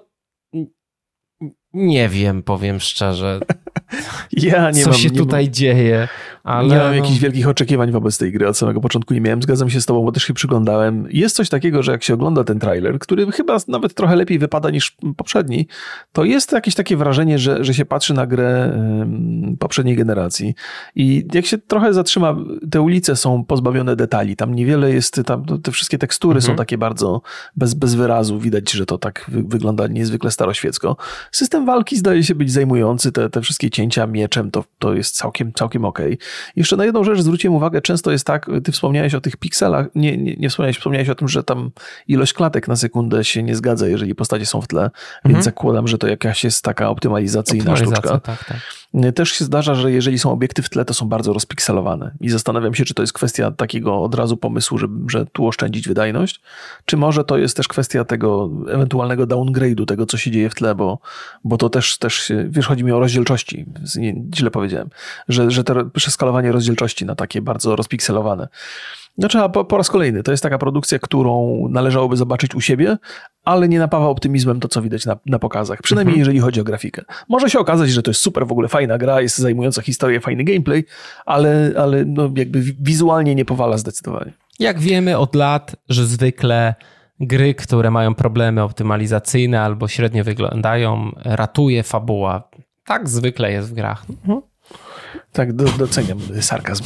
nie wiem, powiem szczerze, co się tutaj dzieje. Ale nie mam jakichś wielkich oczekiwań wobec tej gry, od samego początku nie miałem. Zgadzam się z tobą, bo też się przyglądałem. Jest coś takiego, że jak się ogląda ten trailer, który chyba nawet trochę lepiej wypada niż poprzedni, to jest jakieś takie wrażenie, że się patrzy na grę poprzedniej generacji. I jak się trochę zatrzyma, te ulice są pozbawione detali. Tam niewiele jest, tam te wszystkie tekstury są takie bardzo bez wyrazu. Widać, że to tak wygląda niezwykle staroświecko. System walki zdaje się być zajmujący. Te wszystkie cięcia mieczem to jest całkiem okej. Jeszcze na jedną rzecz zwróciłem uwagę, często jest tak, ty wspomniałeś o tych pikselach, nie wspomniałeś o tym, że tam ilość klatek na sekundę się nie zgadza, jeżeli postacie są w tle, więc zakładam, że to jakaś jest taka optymalizacyjna sztuczka. Tak. Też się zdarza, że jeżeli są obiekty w tle, to są bardzo rozpikselowane i zastanawiam się, czy to jest kwestia takiego od razu pomysłu, że tu oszczędzić wydajność, czy może to jest też kwestia tego ewentualnego downgrade'u, tego, co się dzieje w tle, bo to też wiesz, chodzi mi o rozdzielczości, źle powiedziałem, że to przeskalowanie rozdzielczości na takie bardzo rozpikselowane. Znaczy, po raz kolejny, to jest taka produkcja, którą należałoby zobaczyć u siebie, ale nie napawa optymizmem to, co widać na pokazach. Przynajmniej jeżeli chodzi o grafikę. Może się okazać, że to jest super w ogóle fajna gra, jest zajmująca historię, fajny gameplay, ale no jakby wizualnie nie powala zdecydowanie. Jak wiemy od lat, że zwykle gry, które mają problemy optymalizacyjne albo średnio wyglądają, ratuje fabuła. Tak zwykle jest w grach. Tak, doceniam sarkazm.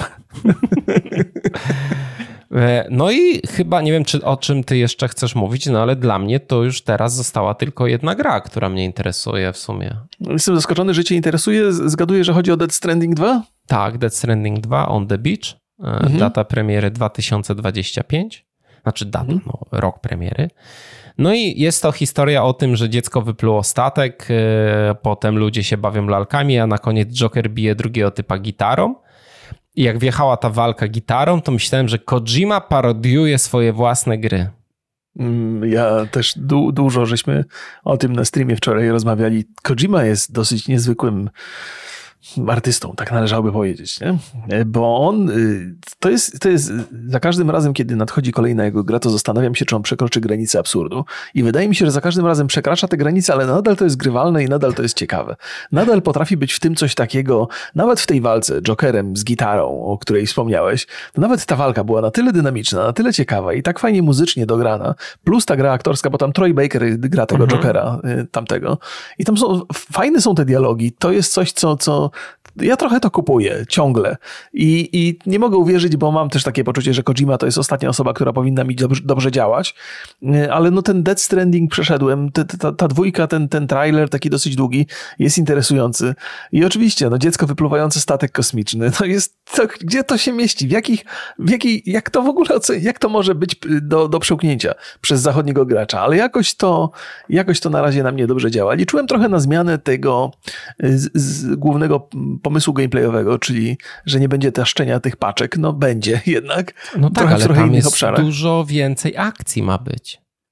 No i chyba, nie wiem, o czym ty jeszcze chcesz mówić, no ale dla mnie to już teraz została tylko jedna gra, która mnie interesuje w sumie. Jestem zaskoczony, że cię interesuje. Zgaduję, że chodzi o Death Stranding 2? Tak, Death Stranding 2 On the Beach. Data premiery 2025. Znaczy data, rok premiery. No i jest to historia o tym, że dziecko wypluło statek, potem ludzie się bawią lalkami, a na koniec Joker bije drugiego typa gitarą. I jak wjechała ta walka gitarą, to myślałem, że Kojima parodiuje swoje własne gry. Ja też dużo żeśmy o tym na streamie wczoraj rozmawiali. Kojima jest dosyć niezwykłym artystą, tak należałoby powiedzieć, nie? Bo on, to jest za każdym razem, kiedy nadchodzi kolejna jego gra, to zastanawiam się, czy on przekroczy granicę absurdu i wydaje mi się, że za każdym razem przekracza te granice, ale nadal to jest grywalne i nadal to jest ciekawe. Nadal potrafi być w tym coś takiego, nawet w tej walce Jokerem z gitarą, o której wspomniałeś, to nawet ta walka była na tyle dynamiczna, na tyle ciekawa i tak fajnie muzycznie dograna, plus ta gra aktorska, bo tam Troy Baker gra tego Jokera tamtego i tam fajne są te dialogi, to jest coś, co ja trochę to kupuję ciągle i nie mogę uwierzyć, bo mam też takie poczucie, że Kojima to jest ostatnia osoba, która powinna mi dobrze działać, ale no ten Death Stranding przeszedłem, ta dwójka, ten trailer taki dosyć długi jest interesujący i oczywiście no dziecko wypluwające statek kosmiczny, to jest to, gdzie to się mieści, jak to w ogóle, jak to może być do przełknięcia przez zachodniego gracza, ale jakoś to na razie na mnie dobrze działa i czułem trochę na zmianę tego z głównego pomysłu gameplayowego, czyli że nie będzie taszczenia tych paczek, no będzie jednak. No tak, ale tam jest dużo więcej akcji ma być.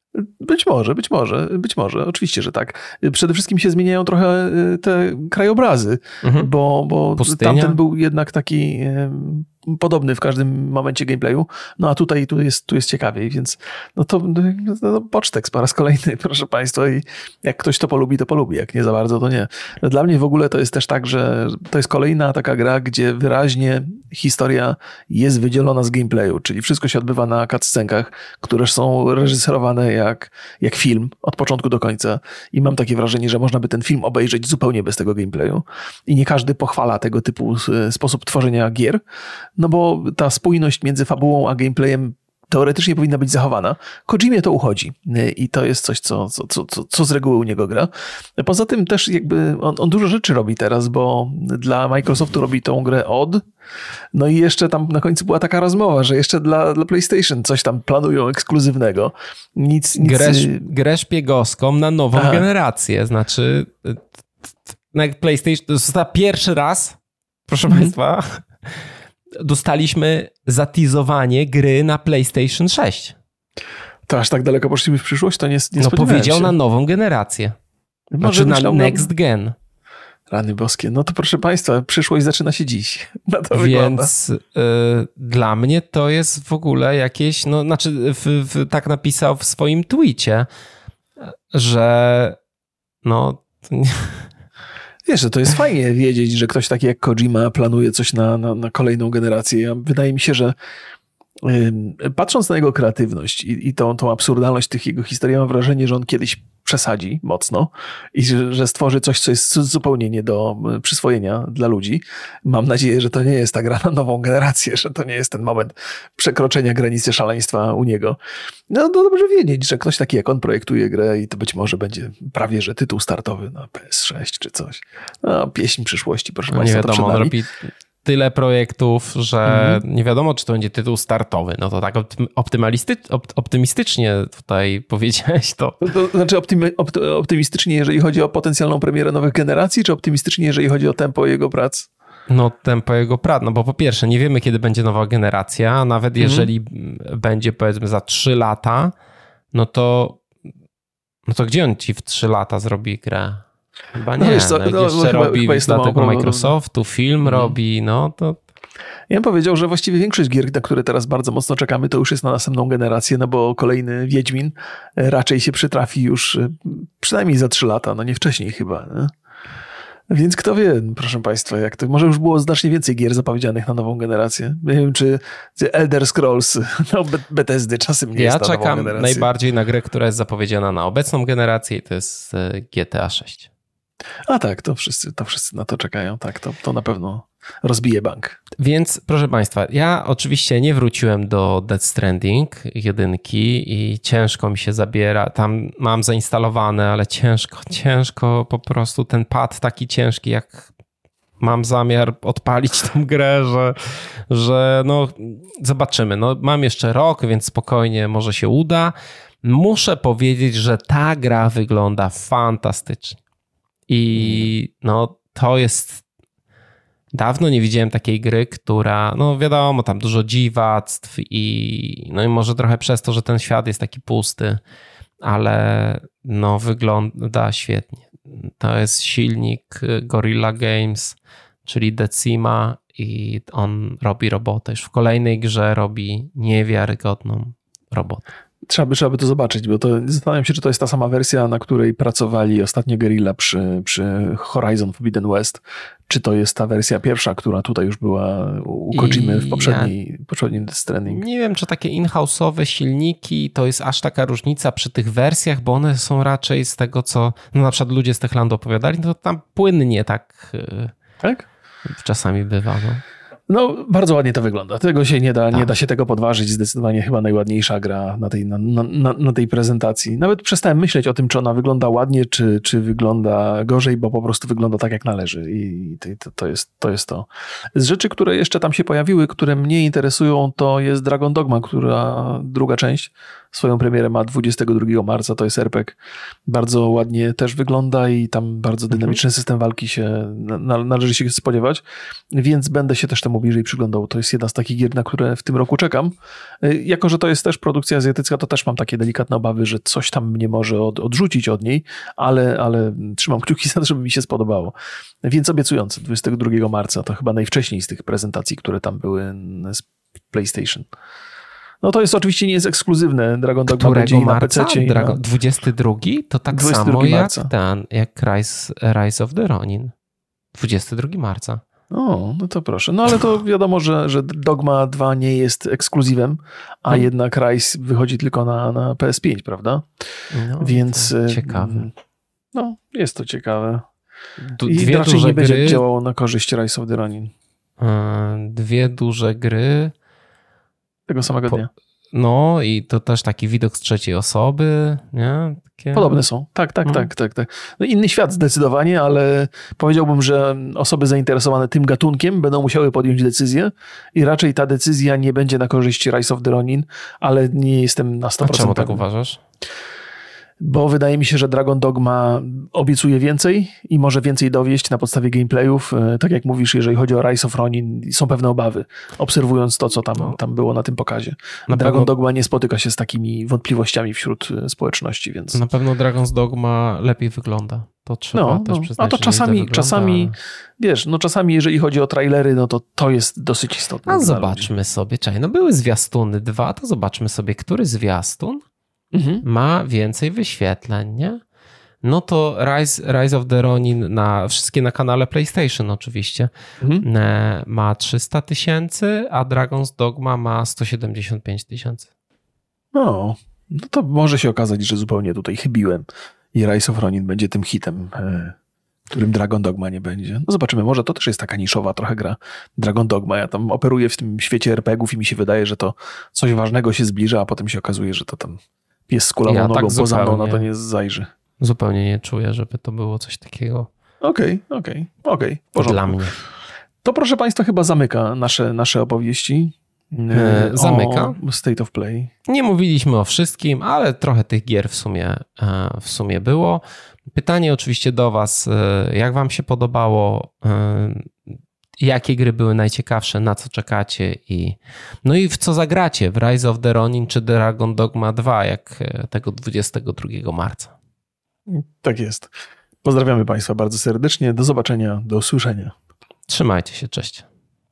Być może, oczywiście, że tak. Przede wszystkim się zmieniają trochę te krajobrazy, bo tamten był jednak taki podobny w każdym momencie gameplayu, no a tu jest ciekawiej, więc Watch po raz kolejny, proszę Państwa, i jak ktoś to polubi, jak nie za bardzo, to nie. Dla mnie w ogóle to jest też tak, że to jest kolejna taka gra, gdzie wyraźnie historia jest wydzielona z gameplayu, czyli wszystko się odbywa na cutscenkach, które są reżyserowane jak film od początku do końca i mam takie wrażenie, że można by ten film obejrzeć zupełnie bez tego gameplayu i nie każdy pochwala tego typu sposób tworzenia gier, no bo ta spójność między fabułą a gameplayem teoretycznie powinna być zachowana. Kojimie to uchodzi i to jest coś, co z reguły u niego gra. Poza tym też jakby on dużo rzeczy robi teraz, bo dla Microsoftu robi tą grę Odd, no i jeszcze tam na końcu była taka rozmowa, że jeszcze dla PlayStation coś tam planują ekskluzywnego. Grę szpiegowską na nową generację, znaczy na PlayStation to jest pierwszy raz, proszę Państwa, dostaliśmy zatizowanie gry na PlayStation 6. To aż tak daleko poszliśmy w przyszłość? To nie spodziewałem powiedział się. Na nową generację. Może znaczy na next gen. Rany boskie. No to proszę Państwa, przyszłość zaczyna się dziś. Na to Więc dla mnie to jest w ogóle jakieś, tak napisał w swoim tweetie, że Wiesz, że to jest fajnie wiedzieć, że ktoś taki jak Kojima planuje coś na kolejną generację. Wydaje mi się, że patrząc na jego kreatywność i tą absurdalność tych jego historii, mam wrażenie, że on kiedyś przesadzi mocno i że stworzy coś, co jest zupełnie nie do przyswojenia dla ludzi. Mam nadzieję, że to nie jest ta gra na nową generację, że to nie jest ten moment przekroczenia granicy szaleństwa u niego. No to dobrze wiedzieć, że ktoś taki jak on projektuje grę i to być może będzie prawie, że tytuł startowy na PS6 czy coś. No, pieśń przyszłości, proszę Państwa. Nie wiadomo, on robi tyle projektów, że nie wiadomo, czy to będzie tytuł startowy. No to tak optymistycznie tutaj powiedziałeś to. To znaczy optymistycznie, jeżeli chodzi o potencjalną premierę nowych generacji, czy optymistycznie, jeżeli chodzi o tempo jego prac? No tempo jego prac, no bo po pierwsze nie wiemy, kiedy będzie nowa generacja, a nawet jeżeli będzie powiedzmy za 3 lata, no to gdzie on ci w 3 lata zrobi grę? Chyba nie. Jeszcze robi dla tego Microsoftu, film robi, to... Ja bym powiedział, że właściwie większość gier, na które teraz bardzo mocno czekamy, to już jest na następną generację, no bo kolejny Wiedźmin raczej się przytrafi już przynajmniej za 3 lata, no nie wcześniej chyba. Nie? Więc kto wie, proszę Państwa, jak to może już było znacznie więcej gier zapowiedzianych na nową generację. Nie wiem, czy Elder Scrolls Bethesdy czasem nie jest na nową generację. Ja czekam najbardziej na grę, która jest zapowiedziana na obecną generację i to jest GTA 6. A tak, to wszyscy na to czekają. Tak, to na pewno rozbije bank. Więc proszę Państwa, ja oczywiście nie wróciłem do Death Stranding 1 i ciężko mi się zabiera. Tam mam zainstalowane, ale ciężko po prostu ten pad taki ciężki, jak mam zamiar odpalić tą grę, że zobaczymy. Mam jeszcze rok, więc spokojnie może się uda. Muszę powiedzieć, że ta gra wygląda fantastycznie. I to jest... Dawno nie widziałem takiej gry, która, wiadomo, tam dużo dziwactw i może trochę przez to, że ten świat jest taki pusty, ale wygląda świetnie. To jest silnik Guerrilla Games, czyli Decima i on robi robotę. Już w kolejnej grze robi niewiarygodną robotę. Trzeba by to zobaczyć, bo zastanawiam się, czy to jest ta sama wersja, na której pracowali ostatnio Guerrilla przy Horizon Forbidden West, czy to jest ta wersja pierwsza, która tutaj już była u Kojimy w poprzednim Death Stranding. Nie wiem, czy takie in-house'owe silniki to jest aż taka różnica przy tych wersjach, bo one są raczej z tego, co na przykład ludzie z Techlandu opowiadali, to tam płynnie tak czasami bywa. Bardzo ładnie to wygląda. Tego się nie da się tego podważyć. Zdecydowanie chyba najładniejsza gra na tej prezentacji. Nawet przestałem myśleć o tym, czy ona wygląda ładnie, czy wygląda gorzej, bo po prostu wygląda tak, jak należy. I to jest to. Z rzeczy, które jeszcze tam się pojawiły, które mnie interesują, to jest Dragon Dogma, druga część, swoją premierę ma 22 marca, to jest RPG. Bardzo ładnie też wygląda i tam bardzo dynamiczny system walki się należy się spodziewać, więc będę się też temu bliżej przyglądał. To jest jedna z takich gier, na które w tym roku czekam. Jako że to jest też produkcja azjatycka, to też mam takie delikatne obawy, że coś tam mnie może odrzucić od niej, ale trzymam kciuki za to, żeby mi się spodobało. Więc obiecujące, 22 marca to chyba najwcześniej z tych prezentacji, które tam były z PlayStation. No to jest oczywiście nie jest ekskluzywne. Dragon Dogma będzie i na PC. 22? To tak samo jak Rise of the Ronin. 22 marca. O, no to proszę. No ale to wiadomo, że Dogma 2 nie jest ekskluzywem, a jednak Rise wychodzi tylko na PS5, prawda? No, więc ciekawe. No, jest to ciekawe. I raczej nie będzie działało na korzyść Rise of the Ronin. Dwie duże gry. Tego samego dnia. No i to też taki widok z trzeciej osoby, nie? Takie... Podobne są. Tak. No inny świat zdecydowanie, ale powiedziałbym, że osoby zainteresowane tym gatunkiem będą musiały podjąć decyzję i raczej ta decyzja nie będzie na korzyść Rise of the Ronin, ale nie jestem na 100% pewny. Czemu tak uważasz? Bo wydaje mi się, że Dragon Dogma obiecuje więcej i może więcej dowieść na podstawie gameplayów. Tak jak mówisz, jeżeli chodzi o Rise of Ronin, są pewne obawy, obserwując to, co tam było na tym pokazie. Dragon Dogma nie spotyka się z takimi wątpliwościami wśród społeczności, więc... Na pewno Dragon's Dogma lepiej wygląda. To trzeba też przyznać. A to czasami, wiesz, czasami jeżeli chodzi o trailery, no to jest dosyć istotne. A zobaczmy sobie, były zwiastuny 2, to zobaczmy sobie, który zwiastun ma więcej wyświetleń, nie? No to Rise of the Ronin wszystkie na kanale PlayStation oczywiście ma 300 000, a Dragon's Dogma ma 175 000. No to może się okazać, że zupełnie tutaj chybiłem i Rise of Ronin będzie tym hitem, którym Dragon Dogma nie będzie. No zobaczymy, może to też jest taka niszowa trochę gra Dragon Dogma. Ja tam operuję w tym świecie RPG-ów i mi się wydaje, że to coś ważnego się zbliża, a potem się okazuje, że to tam pies z kulawą nogą poza mną na to nie zajrzy. Zupełnie nie czuję, żeby to było coś takiego. Okej. Dla mnie. To proszę Państwa chyba zamyka nasze opowieści. Zamyka. O State of Play. Nie mówiliśmy o wszystkim, ale trochę tych gier w sumie było. Pytanie oczywiście do Was, jak Wam się podobało, jakie gry były najciekawsze, na co czekacie i w co zagracie w Rise of the Ronin czy Dragon Dogma 2, jak tego 22 marca. Tak jest. Pozdrawiamy Państwa bardzo serdecznie. Do zobaczenia, do usłyszenia. Trzymajcie się, cześć.